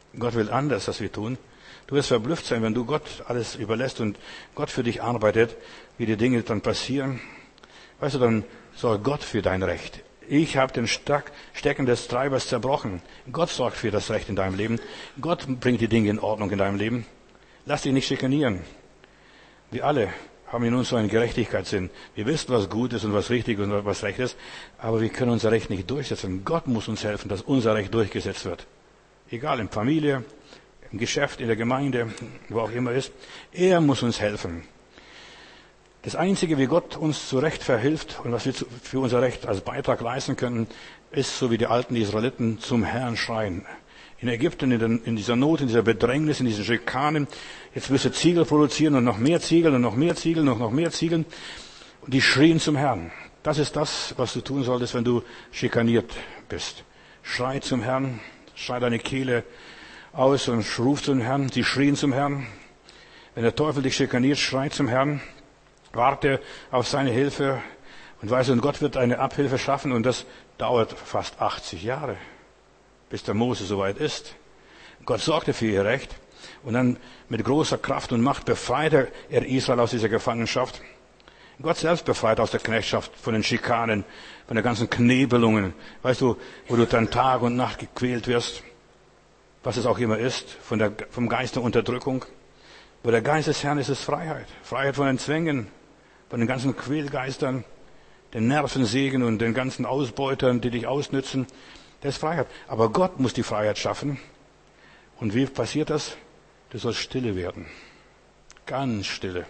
Gott will anders, dass wir tun. Du wirst verblüfft sein, wenn du Gott alles überlässt und Gott für dich arbeitet, wie die Dinge dann passieren. Weißt du, dann sorgt Gott für dein Recht. Ich habe den Stecken des Treibers zerbrochen. Gott sorgt für das Recht in deinem Leben. Gott bringt die Dinge in Ordnung in deinem Leben. Lass dich nicht schikanieren. Wir alle haben in uns so einen Gerechtigkeitssinn. Wir wissen, was gut ist und was richtig und was recht ist, aber wir können unser Recht nicht durchsetzen. Gott muss uns helfen, dass unser Recht durchgesetzt wird. Egal, in Familie, im Geschäft, in der Gemeinde, wo auch immer ist. Er muss uns helfen. Das Einzige, wie Gott uns zu Recht verhilft und was wir für unser Recht als Beitrag leisten können, ist, so wie die alten Israeliten, zum Herrn schreien. In Ägypten, in, den, in dieser Not, in dieser Bedrängnis, in diesen Schikanen, jetzt müsste Ziegel produzieren und noch mehr Ziegel und noch mehr Ziegel und noch mehr Ziegel. Und die schrien zum Herrn. Das ist das, was du tun solltest, wenn du schikaniert bist. Schrei zum Herrn, schrei deine Kehle aus und ruf zum Herrn. Sie schrien zum Herrn. Wenn der Teufel dich schikaniert, schrei zum Herrn. Warte auf seine Hilfe. Und weißt du, und Gott wird eine Abhilfe schaffen und das dauert fast achtzig Jahre. Bis der Mose soweit ist. Gott sorgte für ihr Recht und dann mit großer Kraft und Macht befreite er Israel aus dieser Gefangenschaft. Gott selbst befreit aus der Knechtschaft, von den Schikanen, von den ganzen Knebelungen. Weißt du, wo du dann Tag und Nacht gequält wirst, was es auch immer ist, von der, vom Geist der Unterdrückung. Wo der Geist des Herrn ist, ist Freiheit. Freiheit von den Zwängen, von den ganzen Quälgeistern, den Nervensägen und den ganzen Ausbeutern, die dich ausnützen. Das ist Freiheit. Aber Gott muss die Freiheit schaffen. Und wie passiert das? Du sollst stille werden. Ganz stille.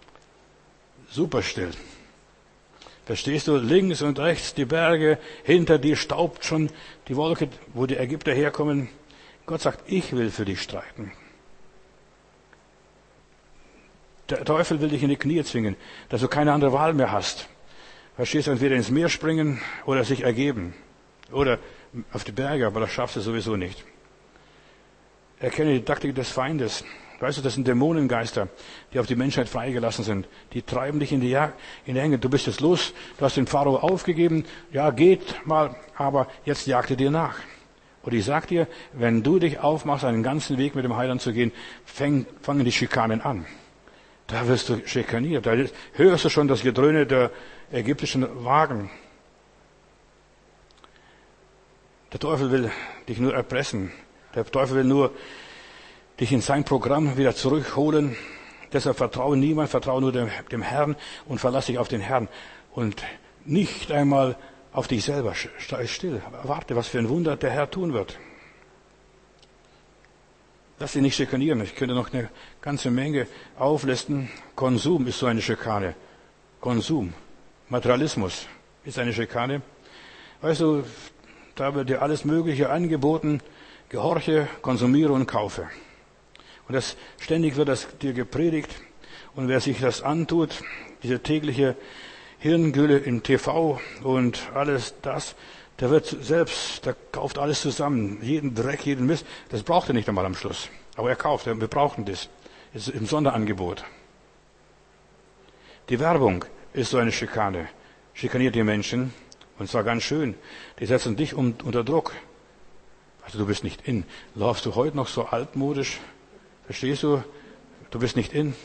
Super still. Verstehst du? Links und rechts die Berge, hinter dir staubt schon die Wolke, wo die Ägypter herkommen. Gott sagt, ich will für dich streiten. Der Teufel will dich in die Knie zwingen, dass du keine andere Wahl mehr hast. Verstehst du? Entweder ins Meer springen oder sich ergeben. Oder auf die Berge, aber das schaffst du sowieso nicht. Erkenne die Taktik des Feindes. Weißt du, das sind Dämonengeister, die auf die Menschheit freigelassen sind. Die treiben dich in die, Jag- in die Enge. Du bist jetzt los, du hast den Pharao aufgegeben. Ja, geht mal, aber jetzt jagt er dir nach. Und ich sag dir, wenn du dich aufmachst, einen ganzen Weg mit dem Heiland zu gehen, fäng, fangen die Schikanen an. Da wirst du schikaniert. Da hörst du schon das Gedröhne der ägyptischen Wagen. Der Teufel will dich nur erpressen. Der Teufel will nur dich in sein Programm wieder zurückholen. Deshalb vertraue niemand, vertraue nur dem, dem Herrn und verlasse dich auf den Herrn. Und nicht einmal auf dich selber. Sei still. Warte, was für ein Wunder der Herr tun wird. Lass dich nicht schikanieren. Ich könnte noch eine ganze Menge auflisten. Konsum ist so eine Schikane. Konsum. Materialismus ist eine Schikane. Weißt du, da wird dir alles Mögliche angeboten. Gehorche, konsumiere und kaufe. Und das ständig wird das dir gepredigt. Und wer sich das antut, diese tägliche Hirngülle im T V und alles das, der wird selbst, der kauft alles zusammen. Jeden Dreck, jeden Mist. Das braucht er nicht einmal am Schluss. Aber er kauft, wir brauchen das. Das ist im Sonderangebot. Die Werbung ist so eine Schikane. Schikaniert die Menschen. Und zwar ganz schön. Die setzen dich unter Druck. Also du bist nicht in. Laufst du heute noch so altmodisch? Verstehst du? Du bist nicht in.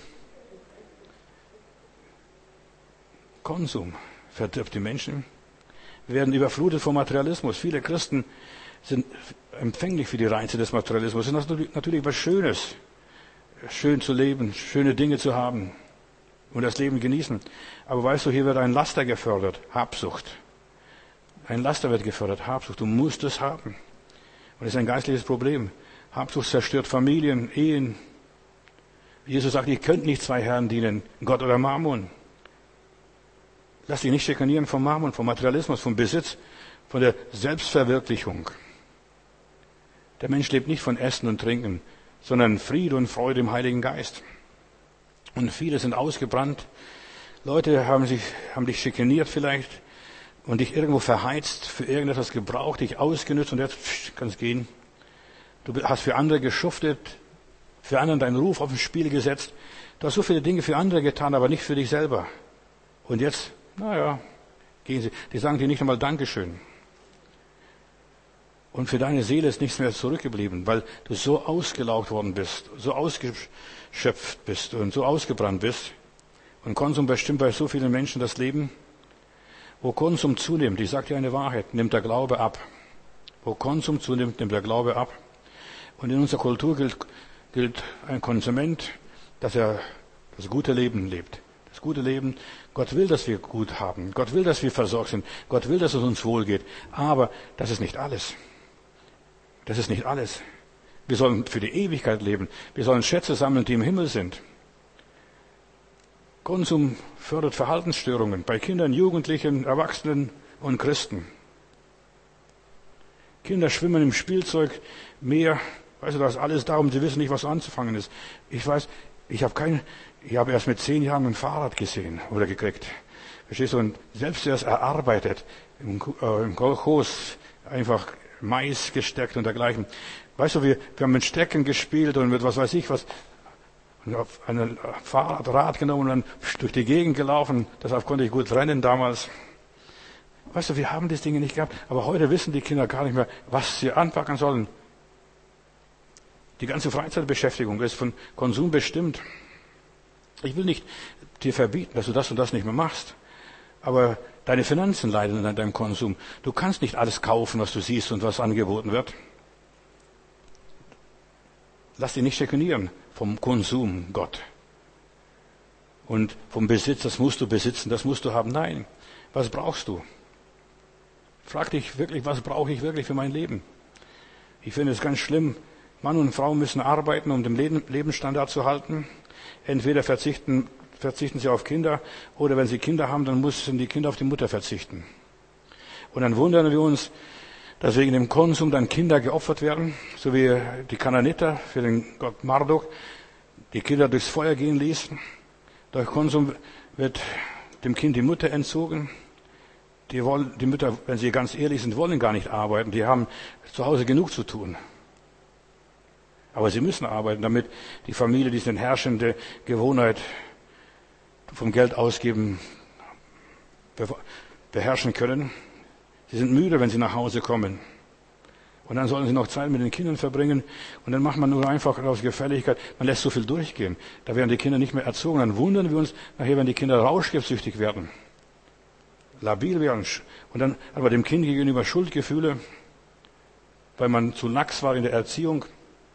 Konsum verdirbt die Menschen. Wir werden überflutet vom Materialismus. Viele Christen sind empfänglich für die Reize des Materialismus. Es ist natürlich was Schönes. Schön zu leben, schöne Dinge zu haben und das Leben genießen. Aber weißt du, hier wird ein Laster gefördert. Habsucht. Ein Laster wird gefördert, Habsucht. Du musst es haben. Und das ist ein geistliches Problem. Habsucht zerstört Familien, Ehen. Jesus sagt, ihr könnt nicht zwei Herren dienen, Gott oder Mammon. Lass dich nicht schikanieren vom Mammon, vom Materialismus, vom Besitz, von der Selbstverwirklichung. Der Mensch lebt nicht von Essen und Trinken, sondern Friede und Freude im Heiligen Geist. Und viele sind ausgebrannt. Leute haben sich, haben dich schikaniert vielleicht und dich irgendwo verheizt, für irgendetwas gebraucht, dich ausgenutzt und jetzt pff, kannst gehen. Du hast für andere geschuftet, für anderen deinen Ruf auf das Spiel gesetzt. Du hast so viele Dinge für andere getan, aber nicht für dich selber. Und jetzt, naja, gehen sie. Die sagen dir nicht einmal Dankeschön. Und für deine Seele ist nichts mehr zurückgeblieben, weil du so ausgelaugt worden bist, so ausgeschöpft bist und so ausgebrannt bist. Und Konsum bestimmt bei so vielen Menschen das Leben. Wo Konsum zunimmt, ich sage dir eine Wahrheit, nimmt der Glaube ab. Wo Konsum zunimmt, nimmt der Glaube ab. Und in unserer Kultur gilt, gilt ein Konsument, dass er das gute Leben lebt. Das gute Leben, Gott will, dass wir gut haben. Gott will, dass wir versorgt sind. Gott will, dass es uns wohl geht. Aber das ist nicht alles. Das ist nicht alles. Wir sollen für die Ewigkeit leben. Wir sollen Schätze sammeln, die im Himmel sind. Konsum fördert Verhaltensstörungen bei Kindern, Jugendlichen, Erwachsenen und Christen. Kinder schwimmen im Spielzeug, Meer, weißt du, da ist alles da und sie wissen nicht, was anzufangen ist. Ich weiß, ich habe kein, ich habe erst mit zehn Jahren ein Fahrrad gesehen oder gekriegt. Verstehst du? Und selbst erst erarbeitet, im, äh, im Kolchos, einfach Mais gesteckt und dergleichen. Weißt du, wir, wir haben mit Stecken gespielt und mit was weiß ich was. Und auf ein Fahrrad genommen und dann durch die Gegend gelaufen. Deshalb konnte ich gut rennen damals. Weißt du, wir haben diese Dinge nicht gehabt. Aber heute wissen die Kinder gar nicht mehr, was sie anpacken sollen. Die ganze Freizeitbeschäftigung ist von Konsum bestimmt. Ich will nicht dir verbieten, dass du das und das nicht mehr machst. Aber deine Finanzen leiden an deinem Konsum. Du kannst nicht alles kaufen, was du siehst und was angeboten wird. Lass dich nicht schikanieren vom Konsum, Gott. Und vom Besitz, das musst du besitzen, das musst du haben. Nein, was brauchst du? Frag dich wirklich, was brauche ich wirklich für mein Leben? Ich finde es ganz schlimm. Mann und Frau müssen arbeiten, um den Lebensstandard zu halten. Entweder verzichten verzichten sie auf Kinder, oder wenn sie Kinder haben, dann müssen die Kinder auf die Mutter verzichten. Und dann wundern wir uns, dass wegen dem Konsum dann Kinder geopfert werden, so wie die Kananiter für den Gott Marduk die Kinder durchs Feuer gehen ließen. Durch Konsum wird dem Kind die Mutter entzogen. Die, wollen, die Mütter, wenn sie ganz ehrlich sind, wollen gar nicht arbeiten. Die haben zu Hause genug zu tun. Aber sie müssen arbeiten, damit die Familie diese herrschende Gewohnheit vom Geld ausgeben beherrschen können. Sie sind müde, wenn sie nach Hause kommen. Und dann sollen sie noch Zeit mit den Kindern verbringen. Und dann macht man nur einfach aus Gefälligkeit, man lässt so viel durchgehen. Da werden die Kinder nicht mehr erzogen. Dann wundern wir uns nachher, wenn die Kinder rauschgiftsüchtig werden, labil werden. Und dann hat man dem Kind gegenüber Schuldgefühle, weil man zu lax war in der Erziehung.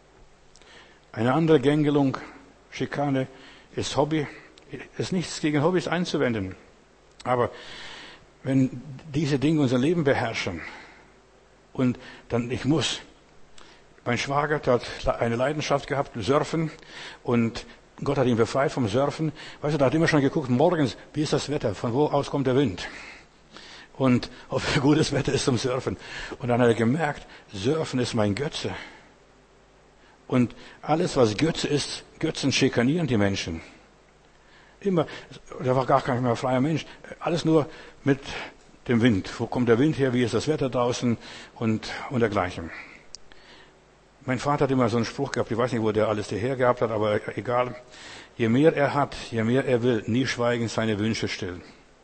Eine andere Gängelung, Schikane, ist Hobby. Es ist nichts gegen Hobbys einzuwenden. Aber wenn diese Dinge unser Leben beherrschen und dann, ich muss, mein Schwager hat eine Leidenschaft gehabt, Surfen, und Gott hat ihn befreit vom Surfen. Weißt du, da hat immer schon geguckt, morgens, wie ist das Wetter, von wo aus kommt der Wind? Und ob gutes Wetter ist zum Surfen. Und dann hat er gemerkt, Surfen ist mein Götze. Und alles, was Götze ist, Götzen schikanieren die Menschen. Immer, der war gar kein mehr freier Mensch. Alles nur mit dem Wind. Wo kommt der Wind her? Wie ist das Wetter draußen? Und, und dergleichen. Mein Vater hat immer so einen Spruch gehabt, ich weiß nicht, wo der alles daher gehabt hat, aber egal. Je mehr er hat, je mehr er will, nie schweigen seine Wünsche still.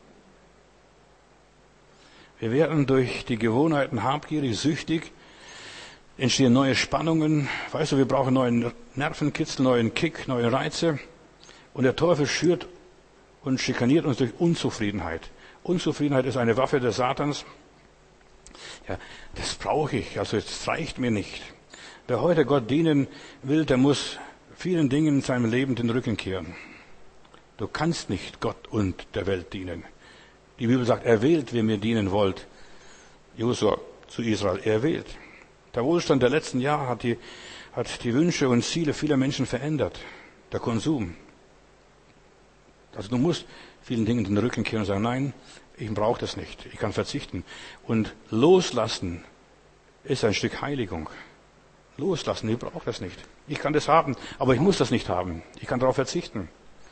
Wir werden durch die Gewohnheiten habgierig, süchtig, entstehen neue Spannungen. Weißt du, wir brauchen neuen Nervenkitzel, neuen Kick, neue Reize. Und der Teufel schürt und schikaniert uns durch Unzufriedenheit. Unzufriedenheit ist eine Waffe des Satans. Ja, das brauche ich, also es reicht mir nicht. Wer heute Gott dienen will, der muss vielen Dingen in seinem Leben den Rücken kehren. Du kannst nicht Gott und der Welt dienen. Die Bibel sagt, er wählt, wem ihr dienen wollt. Josua zu Israel, er wählt. Der Wohlstand der letzten Jahre hat die, hat die Wünsche und Ziele vieler Menschen verändert. Der Konsum. Also du musst vielen Dingen den Rücken kehren und sagen, nein, ich brauche das nicht, ich kann verzichten. Und loslassen ist ein Stück Heiligung. Loslassen, ich brauche das nicht. Ich kann das haben, aber ich muss das nicht haben. Ich kann darauf verzichten.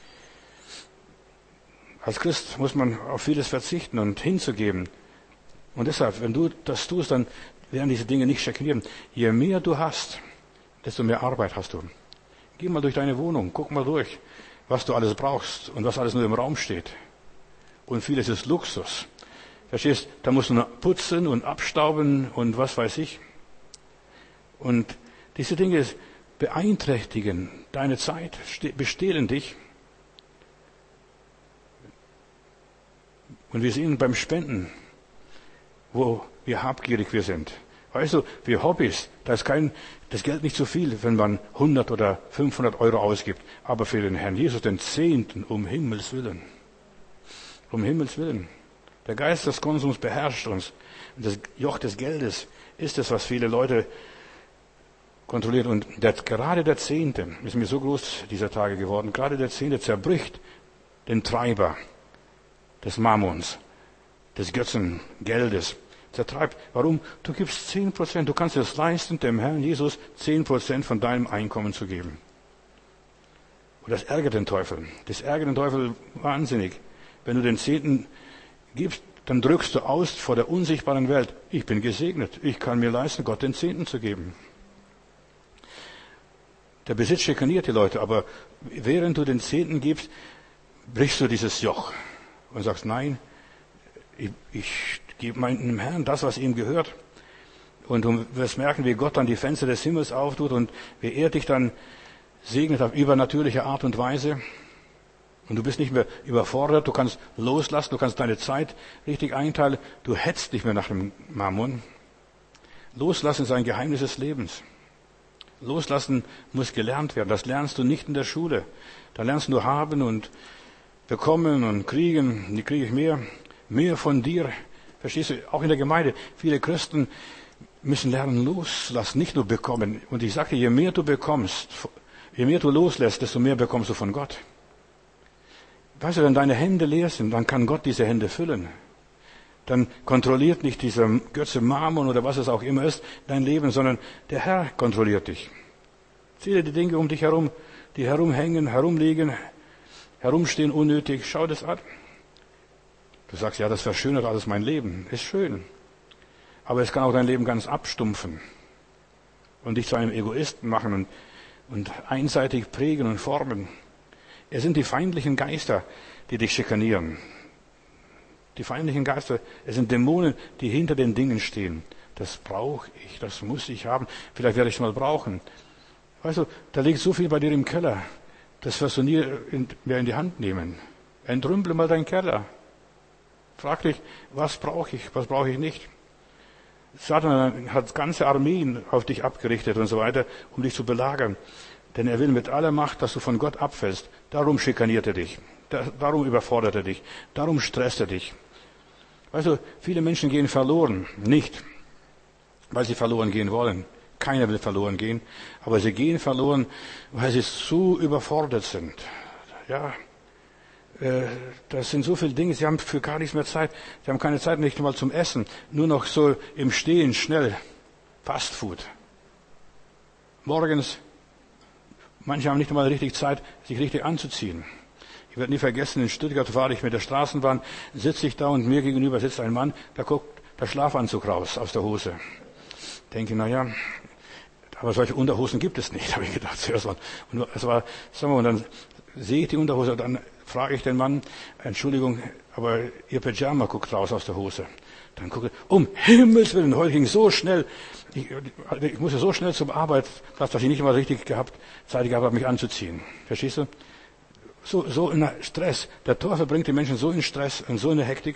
Als Christ muss man auf vieles verzichten und hinzugeben. Und deshalb, wenn du das tust, dann werden diese Dinge nicht schikanieren. Je mehr du hast, desto mehr Arbeit hast du. Geh mal durch deine Wohnung, guck mal durch, was du alles brauchst und was alles nur im Raum steht. Und vieles ist Luxus. Verstehst? Da musst du noch putzen und abstauben und was weiß ich. Und diese Dinge beeinträchtigen deine Zeit, bestehlen dich. Und wir sehen beim Spenden, wo wir habgierig wir sind. Weißt du, für Hobbys, da ist kein, das Geld nicht so viel, wenn man hundert oder fünfhundert Euro ausgibt. Aber für den Herrn Jesus, den Zehnten, um Himmels Willen. Um Himmels Willen. Der Geist des Konsums beherrscht uns. Und das Joch des Geldes ist es, was viele Leute kontrolliert. Und der, gerade der Zehnte ist mir so groß dieser Tage geworden. Gerade der Zehnte zerbricht den Treiber des Mammons, des Götzengeldes. Zertreibt. Warum? Du gibst zehn Prozent. Du kannst es leisten, dem Herrn Jesus zehn Prozent von deinem Einkommen zu geben. Und das ärgert den Teufel. Das ärgert den Teufel wahnsinnig. Wenn du den Zehnten gibst, dann drückst du aus vor der unsichtbaren Welt. Ich bin gesegnet. Ich kann mir leisten, Gott den Zehnten zu geben. Der Besitz schikaniert die Leute, aber während du den Zehnten gibst, brichst du dieses Joch und sagst, nein, ich, ich gebe meinem Herrn das, was ihm gehört. Und du wirst merken, wie Gott dann die Fenster des Himmels auftut und wie er dich dann segnet auf übernatürliche Art und Weise. Und du bist nicht mehr überfordert, du kannst loslassen, du kannst deine Zeit richtig einteilen. Du hetzt nicht mehr nach dem Mammon. Loslassen ist ein Geheimnis des Lebens. Loslassen muss gelernt werden. Das lernst du nicht in der Schule. Da lernst du haben und bekommen und kriegen. Die kriege ich mehr. Mehr von dir. Verstehst du? Auch in der Gemeinde. Viele Christen müssen lernen loslassen, nicht nur bekommen. Und ich sage dir, je mehr du bekommst, je mehr du loslässt, desto mehr bekommst du von Gott. Weißt du, wenn deine Hände leer sind, dann kann Gott diese Hände füllen. Dann kontrolliert nicht dieser Götze Mammon oder was es auch immer ist, dein Leben, sondern der Herr kontrolliert dich. Zähle die Dinge um dich herum, die herumhängen, herumliegen, herumstehen unnötig. Schau das an. Du sagst, ja, das verschönert alles mein Leben. Ist schön. Aber es kann auch dein Leben ganz abstumpfen und dich zu einem Egoisten machen und, und einseitig prägen und formen. Es sind die feindlichen Geister, die dich schikanieren. Die feindlichen Geister, es sind Dämonen, die hinter den Dingen stehen. Das brauche ich, das muss ich haben. Vielleicht werde ich es mal brauchen. Weißt du, da liegt so viel bei dir im Keller. Das wirst du nie mehr in die Hand nehmen. Entrümple mal deinen Keller. Frag dich, was brauche ich, was brauche ich nicht. Satan hat ganze Armeen auf dich abgerichtet und so weiter, um dich zu belagern. Denn er will mit aller Macht, dass du von Gott abfällst. Darum schikaniert er dich. Darum überfordert er dich. Darum stresst er dich. Weißt du, viele Menschen gehen verloren. Nicht, weil sie verloren gehen wollen. Keiner will verloren gehen. Aber sie gehen verloren, weil sie so überfordert sind. Ja, das sind so viele Dinge, sie haben für gar nichts mehr Zeit. Sie haben keine Zeit nicht mal zum Essen. Nur noch so im Stehen, schnell. Fast Food. Morgens, manche haben nicht mal richtig Zeit, sich richtig anzuziehen. Ich werde nie vergessen, in Stuttgart fahre ich mit der Straßenbahn, sitze ich da und mir gegenüber sitzt ein Mann, da guckt der Schlafanzug raus aus der Hose. Denke, na ja, aber solche Unterhosen gibt es nicht, habe ich gedacht zuerst mal. Und es war, sagen wir, und dann sehe ich die Unterhose und dann frage ich den Mann, Entschuldigung, aber Ihr Pyjama guckt raus aus der Hose. Dann gucke ich, um Himmels Willen, heute ging so schnell, ich, ich musste so schnell zum Arbeitsplatz, dass ich nicht mal richtig gehabt, Zeit gehabt habe, mich anzuziehen. Verstehst du? So, so in Stress. Der Teufel bringt die Menschen so in Stress und so in eine Hektik.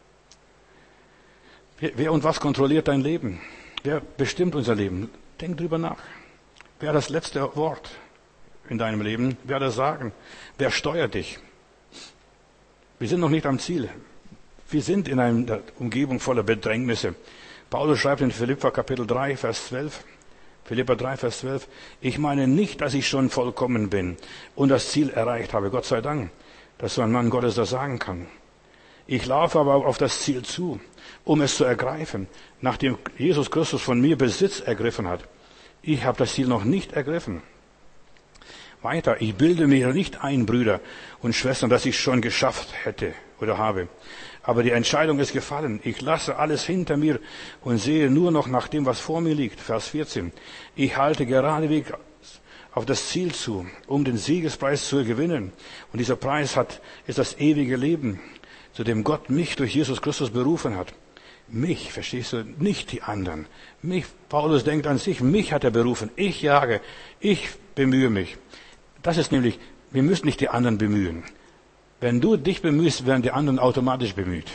Wer, wer und was kontrolliert dein Leben? Wer bestimmt unser Leben? Denk drüber nach. Wer hat das letzte Wort in deinem Leben? Wer hat das Sagen? Wer steuert dich? Wir sind noch nicht am Ziel. Wir sind in einer Umgebung voller Bedrängnisse. Paulus schreibt in Philipper Kapitel drei, Vers zwölf. Philipper drei, Vers zwölf. Ich meine nicht, dass ich schon vollkommen bin und das Ziel erreicht habe. Gott sei Dank, dass so ein Mann Gottes das sagen kann. Ich laufe aber auf das Ziel zu, um es zu ergreifen, nachdem Jesus Christus von mir Besitz ergriffen hat. Ich habe das Ziel noch nicht ergriffen. Weiter, ich bilde mir nicht ein, Brüder und Schwestern, dass ich schon geschafft hätte oder habe. Aber die Entscheidung ist gefallen. Ich lasse alles hinter mir und sehe nur noch nach dem, was vor mir liegt. Vers vierzehn. Ich halte geradeswegs auf das Ziel zu, um den Siegespreis zu gewinnen. Und dieser Preis hat, ist das ewige Leben, zu dem Gott mich durch Jesus Christus berufen hat. Mich, verstehst du? Nicht die anderen. Mich, Paulus denkt an sich, mich hat er berufen. Ich jage, ich bemühe mich. Das ist nämlich, wir müssen nicht die anderen bemühen. Wenn du dich bemühst, werden die anderen automatisch bemüht.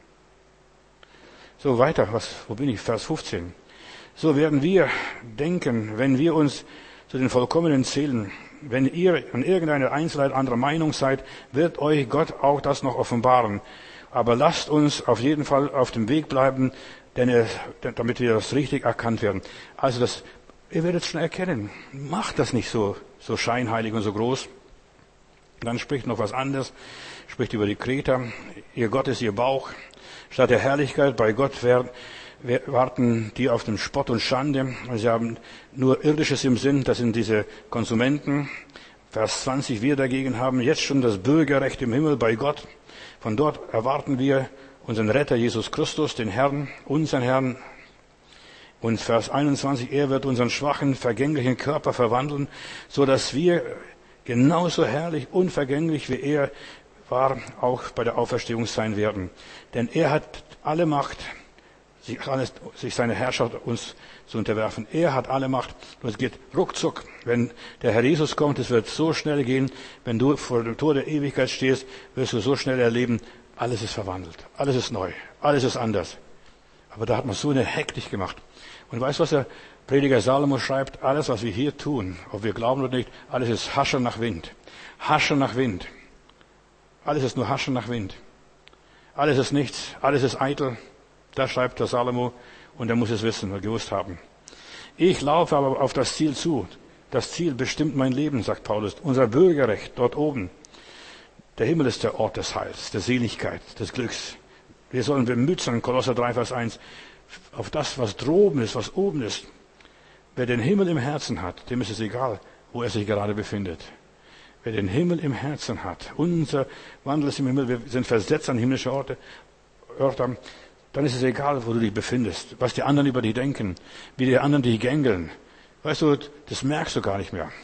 So weiter, was, wo bin ich? Vers fünfzehn. So werden wir denken, wenn wir uns zu den Vollkommenen zählen. Wenn ihr an irgendeiner Einzelheit anderer Meinung seid, wird euch Gott auch das noch offenbaren. Aber lasst uns auf jeden Fall auf dem Weg bleiben, denn er, damit wir das richtig erkannt werden. Also das, ihr werdet es schon erkennen. Macht das nicht so, so scheinheilig und so groß. Dann spricht noch was anderes, spricht über die Kreter. Ihr Gott ist ihr Bauch. Statt der Herrlichkeit bei Gott werden, warten die auf den Spott und Schande. Sie haben nur Irdisches im Sinn, das sind diese Konsumenten. Vers zwanzig, wir dagegen haben jetzt schon das Bürgerrecht im Himmel bei Gott. Von dort erwarten wir unseren Retter Jesus Christus, den Herrn, unseren Herrn. Und Vers einundzwanzig, er wird unseren schwachen, vergänglichen Körper verwandeln, so dass wir genauso herrlich, unvergänglich wie er war, auch bei der Auferstehung sein werden. Denn er hat alle Macht, sich seine Herrschaft uns zu unterwerfen. Er hat alle Macht. Und es geht ruckzuck. Wenn der Herr Jesus kommt, es wird so schnell gehen. Wenn du vor dem Tor der Ewigkeit stehst, wirst du so schnell erleben, alles ist verwandelt. Alles ist neu. Alles ist anders. Aber da hat man so eine Hektik gemacht. Und weißt du, was der Prediger Salomo schreibt? Alles, was wir hier tun, ob wir glauben oder nicht, alles ist Haschen nach Wind. Haschen nach Wind. Alles ist nur Haschen nach Wind. Alles ist nichts. Alles ist eitel. Das schreibt der Salomo und er muss es wissen und gewusst haben. Ich laufe aber auf das Ziel zu. Das Ziel bestimmt mein Leben, sagt Paulus. Unser Bürgerrecht dort oben. Der Himmel ist der Ort des Heils, der Seligkeit, des Glücks. Wir sollen bemüht sein, Kolosser drei, Vers eins, auf das, was droben ist, was oben ist. Wer den Himmel im Herzen hat, dem ist es egal, wo er sich gerade befindet. Wer den Himmel im Herzen hat, unser Wandel ist im Himmel, wir sind versetzt an himmlische Orte, Orte, dann ist es egal, wo du dich befindest, was die anderen über dich denken, wie die anderen dich gängeln. Weißt du, das merkst du gar nicht mehr.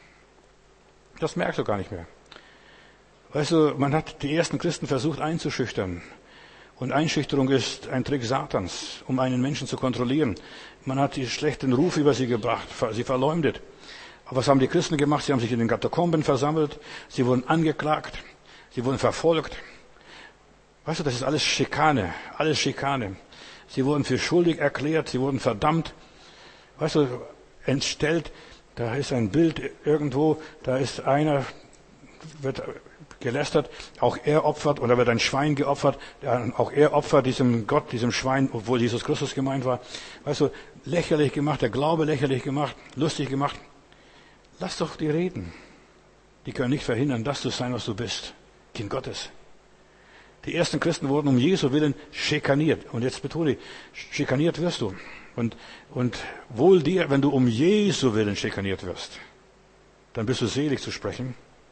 Das merkst du gar nicht mehr. Weißt du, man hat die ersten Christen versucht einzuschüchtern. Und Einschüchterung ist ein Trick Satans, um einen Menschen zu kontrollieren. Man hat die schlechten Ruf über sie gebracht, sie verleumdet. Aber was haben die Christen gemacht? Sie haben sich in den Katakomben versammelt, sie wurden angeklagt, sie wurden verfolgt. Weißt du, das ist alles Schikane, alles Schikane. Sie wurden für schuldig erklärt, sie wurden verdammt. Weißt du, entstellt, da ist ein Bild irgendwo, da ist einer, wird gelästert, auch er opfert, oder wird ein Schwein geopfert, auch er opfert diesem Gott, diesem Schwein, obwohl Jesus Christus gemeint war. Weißt du, lächerlich gemacht, der Glaube lächerlich gemacht, lustig gemacht. Lass doch die reden. Die können nicht verhindern, das zu sein, was du bist. Kind Gottes. Die ersten Christen wurden um Jesu Willen schikaniert. Und jetzt betone ich, schikaniert wirst du. Und, und wohl dir, wenn du um Jesu Willen schikaniert wirst, dann bist du selig zu sprechen.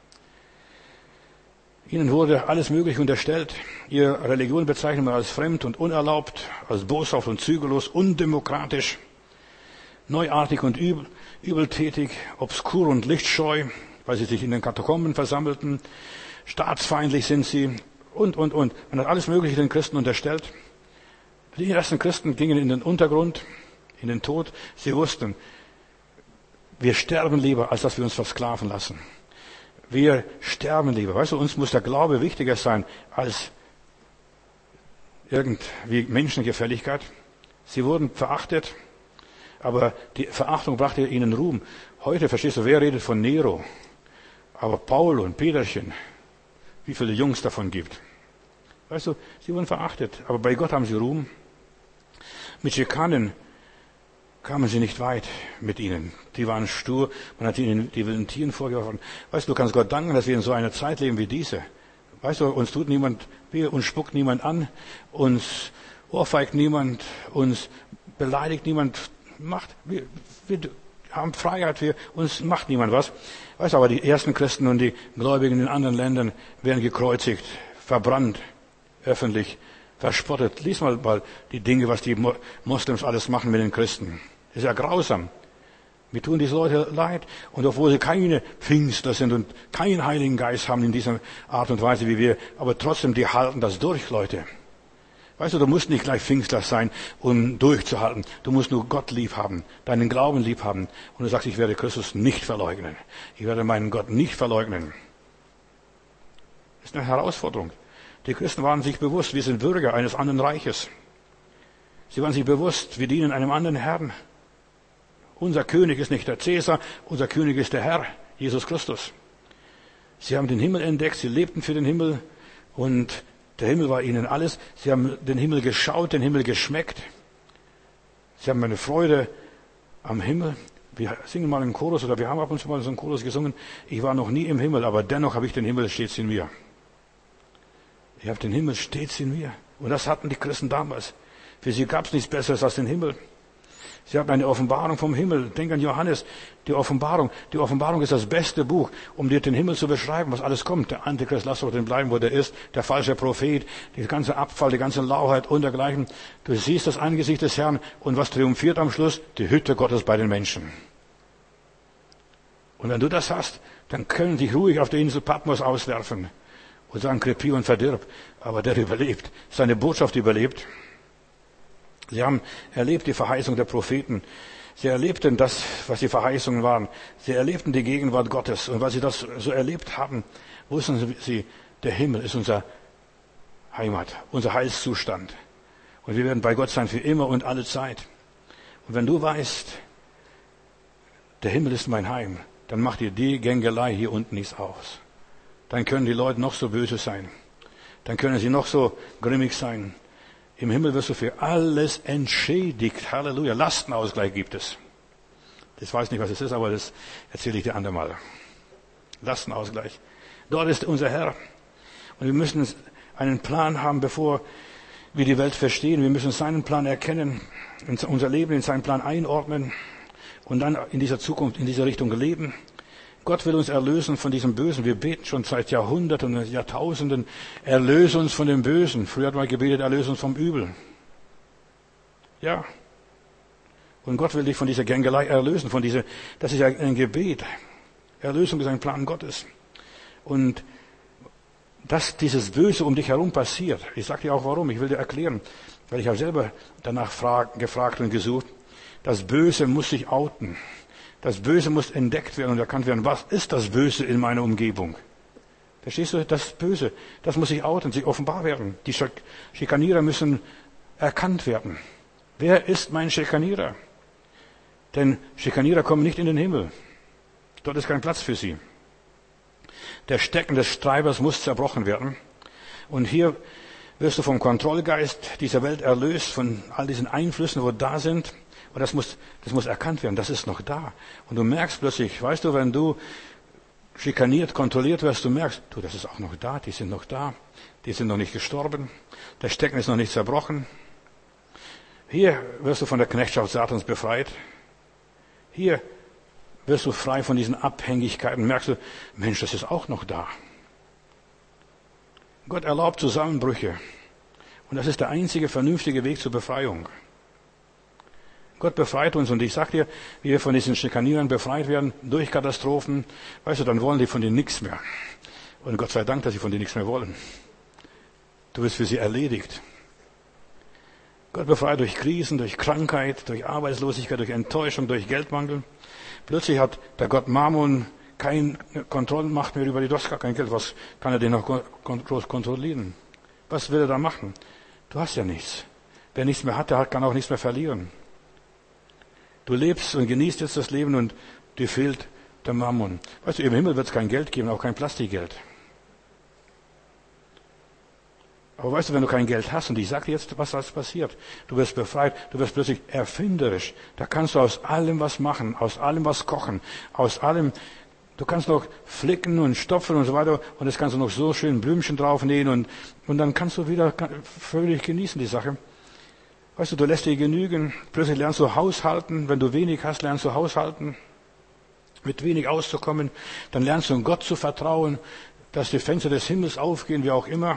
Ihnen wurde alles Mögliche unterstellt. Ihre Religion bezeichnet man als fremd und unerlaubt, als boshaft und zügellos, undemokratisch, neuartig und übel, übeltätig, obskur und lichtscheu, weil sie sich in den Katakomben versammelten. Staatsfeindlich sind sie. Und, und, und. Man hat alles Mögliche den Christen unterstellt. Die ersten Christen gingen in den Untergrund, in den Tod. Sie wussten, wir sterben lieber, als dass wir uns versklaven lassen. Wir sterben lieber. Weißt du, uns muss der Glaube wichtiger sein als irgendwie Menschengefälligkeit. Sie wurden verachtet, aber die Verachtung brachte ihnen Ruhm. Heute, verstehst du, wer redet von Nero? Aber Paul und Peterchen, wie viele Jungs davon gibt. Weißt du, sie wurden verachtet, aber bei Gott haben sie Ruhm. Mit Schikanen kamen sie nicht weit mit ihnen. Die waren stur, man hat ihnen die wilden Tieren vorgeworfen. Weißt du, du kannst Gott danken, dass wir in so einer Zeit leben wie diese. Weißt du, uns tut niemand weh, uns spuckt niemand an, uns ohrfeigt niemand, uns beleidigt niemand, macht, wir, wir haben Freiheit, wir, uns macht niemand was. Weißt du, aber die ersten Christen und die Gläubigen in anderen Ländern werden gekreuzigt, verbrannt, öffentlich, verspottet. Lies mal, mal die Dinge, was die Moslems alles machen mit den Christen. Das ist ja grausam. Mir tun diese Leute leid. Und obwohl sie keine Pfingstler sind und keinen Heiligen Geist haben in dieser Art und Weise wie wir, aber trotzdem, die halten das durch, Leute. Weißt du, du musst nicht gleich Pfingstler sein, um durchzuhalten. Du musst nur Gott lieb haben, deinen Glauben lieb haben. Und du sagst, ich werde Christus nicht verleugnen. Ich werde meinen Gott nicht verleugnen. Das ist eine Herausforderung. Die Christen waren sich bewusst, wir sind Bürger eines anderen Reiches. Sie waren sich bewusst, wir dienen einem anderen Herrn. Unser König ist nicht der Cäsar, unser König ist der Herr, Jesus Christus. Sie haben den Himmel entdeckt, sie lebten für den Himmel und der Himmel war ihnen alles. Sie haben den Himmel geschaut, den Himmel geschmeckt. Sie haben eine Freude am Himmel. Wir singen mal einen Chorus, oder wir haben ab und zu mal so einen Chorus gesungen. Ich war noch nie im Himmel, aber dennoch habe ich den Himmel stets in mir. Ich habe den Himmel stets in mir. Und das hatten die Christen damals. Für sie gab es nichts Besseres als den Himmel. Sie haben eine Offenbarung vom Himmel. Denk an Johannes, die Offenbarung. Die Offenbarung ist das beste Buch, um dir den Himmel zu beschreiben, was alles kommt. Der Antichrist, lass doch den bleiben, wo der ist. Der falsche Prophet, der ganze Abfall, die ganze Lauheit und dergleichen. Du siehst das Angesicht des Herrn. Und was triumphiert am Schluss? Die Hütte Gottes bei den Menschen. Und wenn du das hast, dann können dich ruhig auf der Insel Patmos auswerfen und sagen, krepier und verdirb. Aber der überlebt. Seine Botschaft überlebt. Sie haben erlebt die Verheißung der Propheten. Sie erlebten das, was die Verheißungen waren. Sie erlebten die Gegenwart Gottes. Und weil sie das so erlebt haben, wussten sie, der Himmel ist unser Heimat, unser Heilszustand. Und wir werden bei Gott sein für immer und alle Zeit. Und wenn du weißt, der Himmel ist mein Heim, dann macht dir die Gängelei hier unten nichts aus. Dann können die Leute noch so böse sein. Dann können sie noch so grimmig sein. Im Himmel wirst du für alles entschädigt. Halleluja. Lastenausgleich gibt es. Ich weiß nicht, was es ist, aber das erzähle ich dir andermal. Lastenausgleich. Dort ist unser Herr. Und wir müssen einen Plan haben, bevor wir die Welt verstehen. Wir müssen seinen Plan erkennen, unser Leben in seinen Plan einordnen und dann in dieser Zukunft, in dieser Richtung leben. Gott will uns erlösen von diesem Bösen. Wir beten schon seit Jahrhunderten und Jahrtausenden. Erlöse uns von dem Bösen. Früher hat man gebetet, erlöse uns vom Übel. Ja. Und Gott will dich von dieser Gängelei erlösen, von dieser, das ist ja ein Gebet. Erlösung ist ein Plan Gottes. Und dass dieses Böse um dich herum passiert, ich sage dir auch warum, ich will dir erklären, weil ich habe selber danach frag, gefragt und gesucht. Das Böse muss sich outen. Das Böse muss entdeckt werden und erkannt werden. Was ist das Böse in meiner Umgebung? Verstehst du? Das Böse, das muss sich outen, sich offenbar werden. Die Schikanierer müssen erkannt werden. Wer ist mein Schikanierer? Denn Schikanierer kommen nicht in den Himmel. Dort ist kein Platz für sie. Der Stecken des Treibers muss zerbrochen werden. Und hier wirst du vom Kontrollgeist dieser Welt erlöst, von all diesen Einflüssen, wo da sind. Und das muss, das muss erkannt werden, das ist noch da. Und du merkst plötzlich, weißt du, wenn du schikaniert, kontrolliert wirst, du merkst, du, das ist auch noch da, die sind noch da, die sind noch nicht gestorben, der Stecken ist noch nicht zerbrochen. Hier wirst du von der Knechtschaft Satans befreit. Hier wirst du frei von diesen Abhängigkeiten. Merkst du, Mensch, das ist auch noch da. Gott erlaubt Zusammenbrüche. Und das ist der einzige vernünftige Weg zur Befreiung. Gott befreit uns und ich sag dir, wie wir von diesen Schikanierern befreit werden, durch Katastrophen, weißt du, dann wollen die von dir nichts mehr. Und Gott sei Dank, dass sie von dir nichts mehr wollen. Du wirst für sie erledigt. Gott befreit durch Krisen, durch Krankheit, durch Arbeitslosigkeit, durch Enttäuschung, durch Geldmangel. Plötzlich hat der Gott Mammon keine Kontrollmacht mehr über die, du hast gar kein Geld, was kann er denn noch groß kontrollieren? Was will er da machen? Du hast ja nichts. Wer nichts mehr hat, der kann auch nichts mehr verlieren. Du lebst und genießt jetzt das Leben und dir fehlt der Mammon. Weißt du, im Himmel wird es kein Geld geben, auch kein Plastikgeld. Aber weißt du, wenn du kein Geld hast, und ich sage dir jetzt, was alles passiert, du wirst befreit, du wirst plötzlich erfinderisch. Da kannst du aus allem was machen, aus allem was kochen, aus allem, du kannst noch flicken und stopfen und so weiter, und das kannst du noch so schön Blümchen draufnähen und, und dann kannst du wieder völlig genießen, die Sache. Weißt du, du lässt dir genügen, plötzlich lernst du haushalten, wenn du wenig hast, lernst du haushalten, mit wenig auszukommen, dann lernst du Gott zu vertrauen, dass die Fenster des Himmels aufgehen, wie auch immer.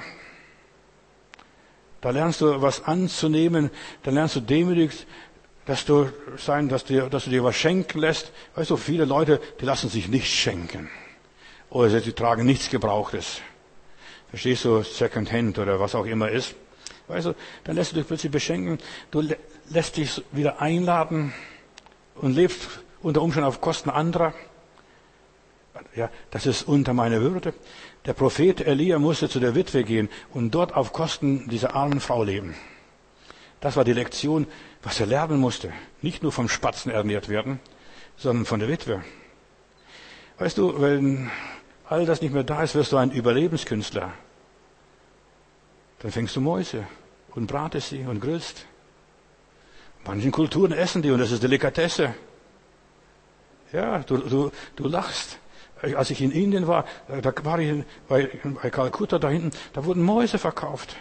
Da lernst du was anzunehmen, dann lernst du demütig, dass du sein, dass dir, dass du dir was schenken lässt. Weißt du, viele Leute, die lassen sich nichts schenken. Oder sie tragen nichts Gebrauchtes. Verstehst du, Second Hand oder was auch immer ist. Weißt du, dann lässt du dich plötzlich beschenken, du lä- lässt dich wieder einladen und lebst unter Umständen auf Kosten anderer. Ja, das ist unter meiner Würde. Der Prophet Elia musste zu der Witwe gehen und dort auf Kosten dieser armen Frau leben. Das war die Lektion, was er lernen musste. Nicht nur vom Spatzen ernährt werden, sondern von der Witwe. Weißt du, wenn all das nicht mehr da ist, wirst du ein Überlebenskünstler. Dann fängst du Mäuse und bratest sie und grillst. In manchen Kulturen essen die und das ist Delikatesse. Ja, du, du, du lachst. Als ich in Indien war, da war ich bei, bei Kalkutta da hinten, da wurden Mäuse verkauft.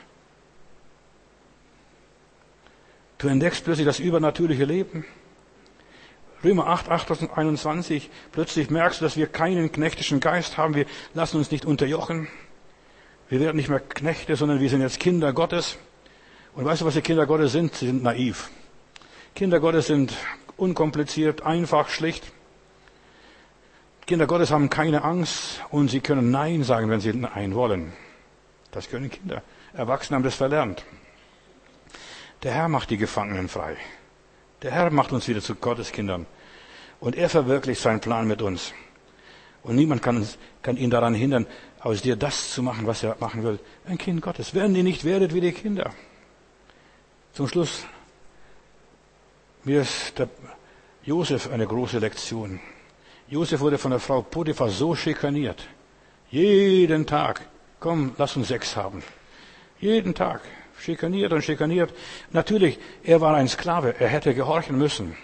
Du entdeckst plötzlich das übernatürliche Leben. Römer acht, einundzwanzig, plötzlich merkst du, dass wir keinen knechtischen Geist haben, wir lassen uns nicht unterjochen. Wir werden nicht mehr Knechte, sondern wir sind jetzt Kinder Gottes. Und weißt du, was die Kinder Gottes sind? Sie sind naiv. Kinder Gottes sind unkompliziert, einfach, schlicht. Kinder Gottes haben keine Angst und sie können Nein sagen, wenn sie Nein wollen. Das können Kinder. Erwachsene haben das verlernt. Der Herr macht die Gefangenen frei. Der Herr macht uns wieder zu Gotteskindern. Und er verwirklicht seinen Plan mit uns. Und niemand kann, uns, kann ihn daran hindern, aus dir das zu machen, was er machen will. Ein Kind Gottes. Werden ihr nicht werdet wie die Kinder. Zum Schluss, mir ist der Josef eine große Lektion. Josef wurde von der Frau Potiphar so schikaniert. Jeden Tag. Komm, lass uns Sex haben. Jeden Tag. Schikaniert und schikaniert. Natürlich, er war ein Sklave. Er hätte gehorchen müssen.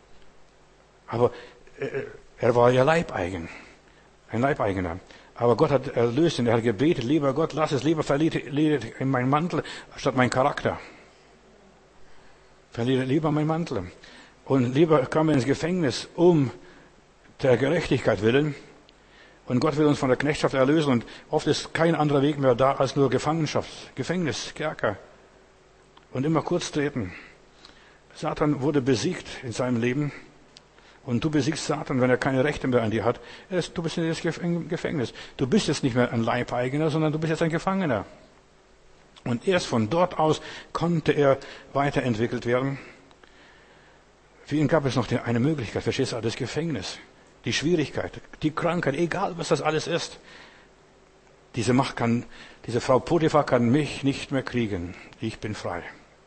Aber er war ja Leibeigen. Ein Leibeigener. Aber Gott hat erlöst ihn. Er hat gebetet, lieber Gott, lass es lieber verliert in meinen Mantel, statt meinen Charakter. Verliere lieber meinen Mantel. Und lieber kam er ins Gefängnis, um der Gerechtigkeit willen. Und Gott will uns von der Knechtschaft erlösen. Und oft ist kein anderer Weg mehr da als nur Gefangenschaft, Gefängnis, Kerker. Und immer kurz treten. Satan wurde besiegt in seinem Leben. Und du besiegst Satan, wenn er keine Rechte mehr an dir hat. Du bist jetzt im Gefängnis. Du bist jetzt nicht mehr ein Leibeigener, sondern du bist jetzt ein Gefangener. Und erst von dort aus konnte er weiterentwickelt werden. Für ihn gab es noch eine Möglichkeit. Verstehst du, das Gefängnis. Die Schwierigkeit, die Krankheit, egal was das alles ist. Diese Macht kann, diese Frau Potiphar kann mich nicht mehr kriegen. Ich bin frei.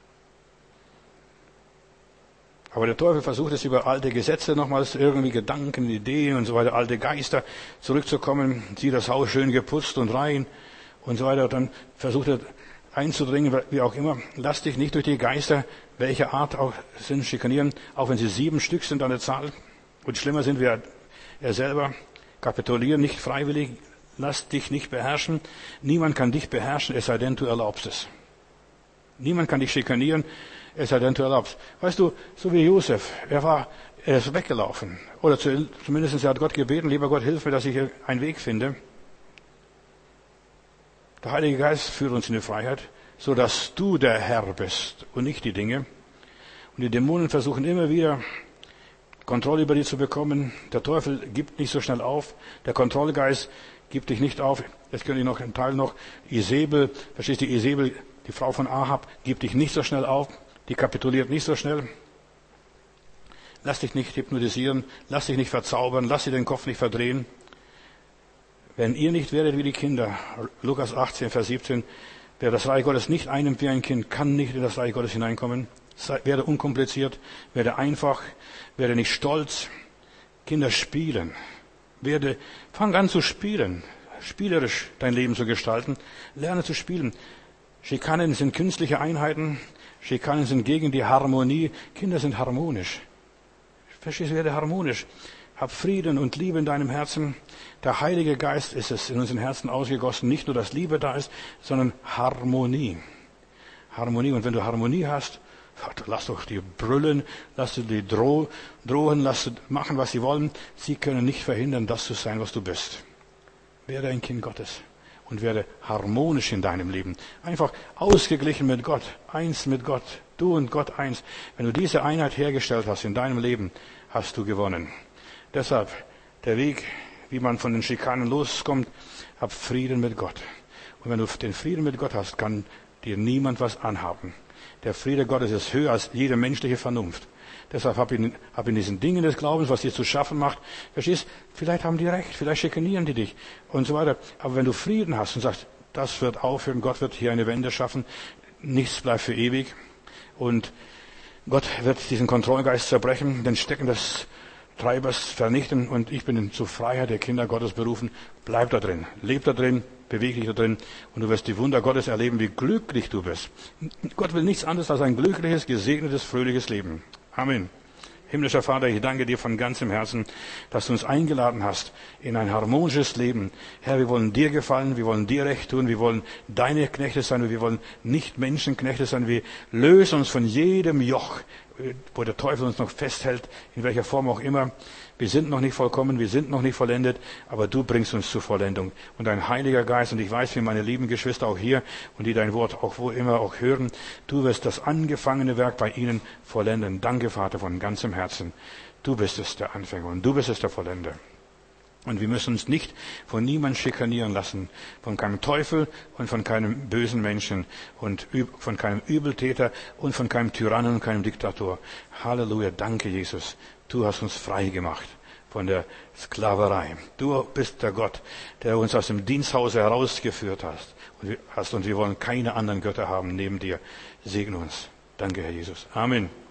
Aber der Teufel versucht es über alte Gesetze nochmals, irgendwie Gedanken, Ideen und so weiter, alte Geister zurückzukommen. Sieh das Haus schön geputzt und rein und so weiter. Dann versucht er einzudringen, wie auch immer. Lass dich nicht durch die Geister, welche Art auch sind, schikanieren, auch wenn sie sieben Stück sind an der Zahl. Und schlimmer sind wir er selber. Kapitulieren nicht freiwillig. Lass dich nicht beherrschen. Niemand kann dich beherrschen, es sei denn, du erlaubst es. Niemand kann dich schikanieren, es sei denn, du erlaubst. Weißt du, so wie Josef, er war, er ist weggelaufen. Oder zumindest er hat Gott gebeten, lieber Gott, hilf mir, dass ich hier einen Weg finde. Der Heilige Geist führt uns in die Freiheit, so dass du der Herr bist und nicht die Dinge. Und die Dämonen versuchen immer wieder, Kontrolle über dich zu bekommen. Der Teufel gibt nicht so schnell auf. Der Kontrollgeist gibt dich nicht auf. Jetzt könnte ich noch einen Teil noch. Isabel, verstehst du, Isabel, die Frau von Ahab, gibt dich nicht so schnell auf. Die kapituliert nicht so schnell. Lass dich nicht hypnotisieren. Lass dich nicht verzaubern. Lass dir den Kopf nicht verdrehen. Wenn ihr nicht werdet wie die Kinder, Lukas achtzehn, Vers siebzehn, wer das Reich Gottes nicht einnimmt wie ein Kind, kann nicht in das Reich Gottes hineinkommen. Werde unkompliziert, werde einfach, werde nicht stolz. Kinder spielen. Werde, fang an zu spielen. Spielerisch dein Leben zu gestalten. Lerne zu spielen. Schikanen sind künstliche Einheiten. Schikanen sind gegen die Harmonie. Kinder sind harmonisch. Verstehst du, werde harmonisch. Hab Frieden und Liebe in deinem Herzen. Der Heilige Geist ist es in unseren Herzen ausgegossen. Nicht nur, dass Liebe da ist, sondern Harmonie. Harmonie. Und wenn du Harmonie hast, lass doch die brüllen, lass die droh, drohen, lass sie machen, was sie wollen. Sie können nicht verhindern, das zu sein, was du bist. Werde ein Kind Gottes und werde harmonisch in deinem Leben. Einfach ausgeglichen mit Gott, eins mit Gott, du und Gott eins. Wenn du diese Einheit hergestellt hast in deinem Leben, hast du gewonnen. Deshalb der Weg, wie man von den Schikanen loskommt, hab Frieden mit Gott. Und wenn du den Frieden mit Gott hast, kann dir niemand was anhaben. Der Friede Gottes ist höher als jede menschliche Vernunft. Deshalb hab in, hab in diesen Dingen des Glaubens, was dir zu schaffen macht, verstehst, vielleicht haben die recht, vielleicht schikanieren die dich und so weiter. Aber wenn du Frieden hast und sagst, das wird aufhören, Gott wird hier eine Wende schaffen, nichts bleibt für ewig und Gott wird diesen Kontrollgeist zerbrechen, den Stecken des Treibers vernichten und ich bin zur Freiheit der Kinder Gottes berufen. Bleib da drin, leb da drin, beweg dich da drin und du wirst die Wunder Gottes erleben, wie glücklich du bist. Gott will nichts anderes als ein glückliches, gesegnetes, fröhliches Leben. Amen. Himmlischer Vater, ich danke dir von ganzem Herzen, dass du uns eingeladen hast in ein harmonisches Leben. Herr, wir wollen dir gefallen, wir wollen dir recht tun, wir wollen deine Knechte sein, wir wollen nicht Menschenknechte sein. Wir lösen uns von jedem Joch, wo der Teufel uns noch festhält, in welcher Form auch immer. Wir sind noch nicht vollkommen, wir sind noch nicht vollendet, aber du bringst uns zur Vollendung. Und dein Heiliger Geist, und ich weiß, wie meine lieben Geschwister auch hier und die dein Wort auch wo immer auch hören, du wirst das angefangene Werk bei ihnen vollenden. Danke, Vater, von ganzem Herzen. Du bist es, der Anfänger, und du bist es, der Vollender. Und wir müssen uns nicht von niemandem schikanieren lassen, von keinem Teufel und von keinem bösen Menschen und von keinem Übeltäter und von keinem Tyrannen und keinem Diktator. Halleluja, danke Jesus. Du hast uns frei gemacht von der Sklaverei. Du bist der Gott, der uns aus dem Diensthause herausgeführt hast. Und wir, hast, und wir wollen keine anderen Götter haben neben dir. Segne uns. Danke, Herr Jesus. Amen.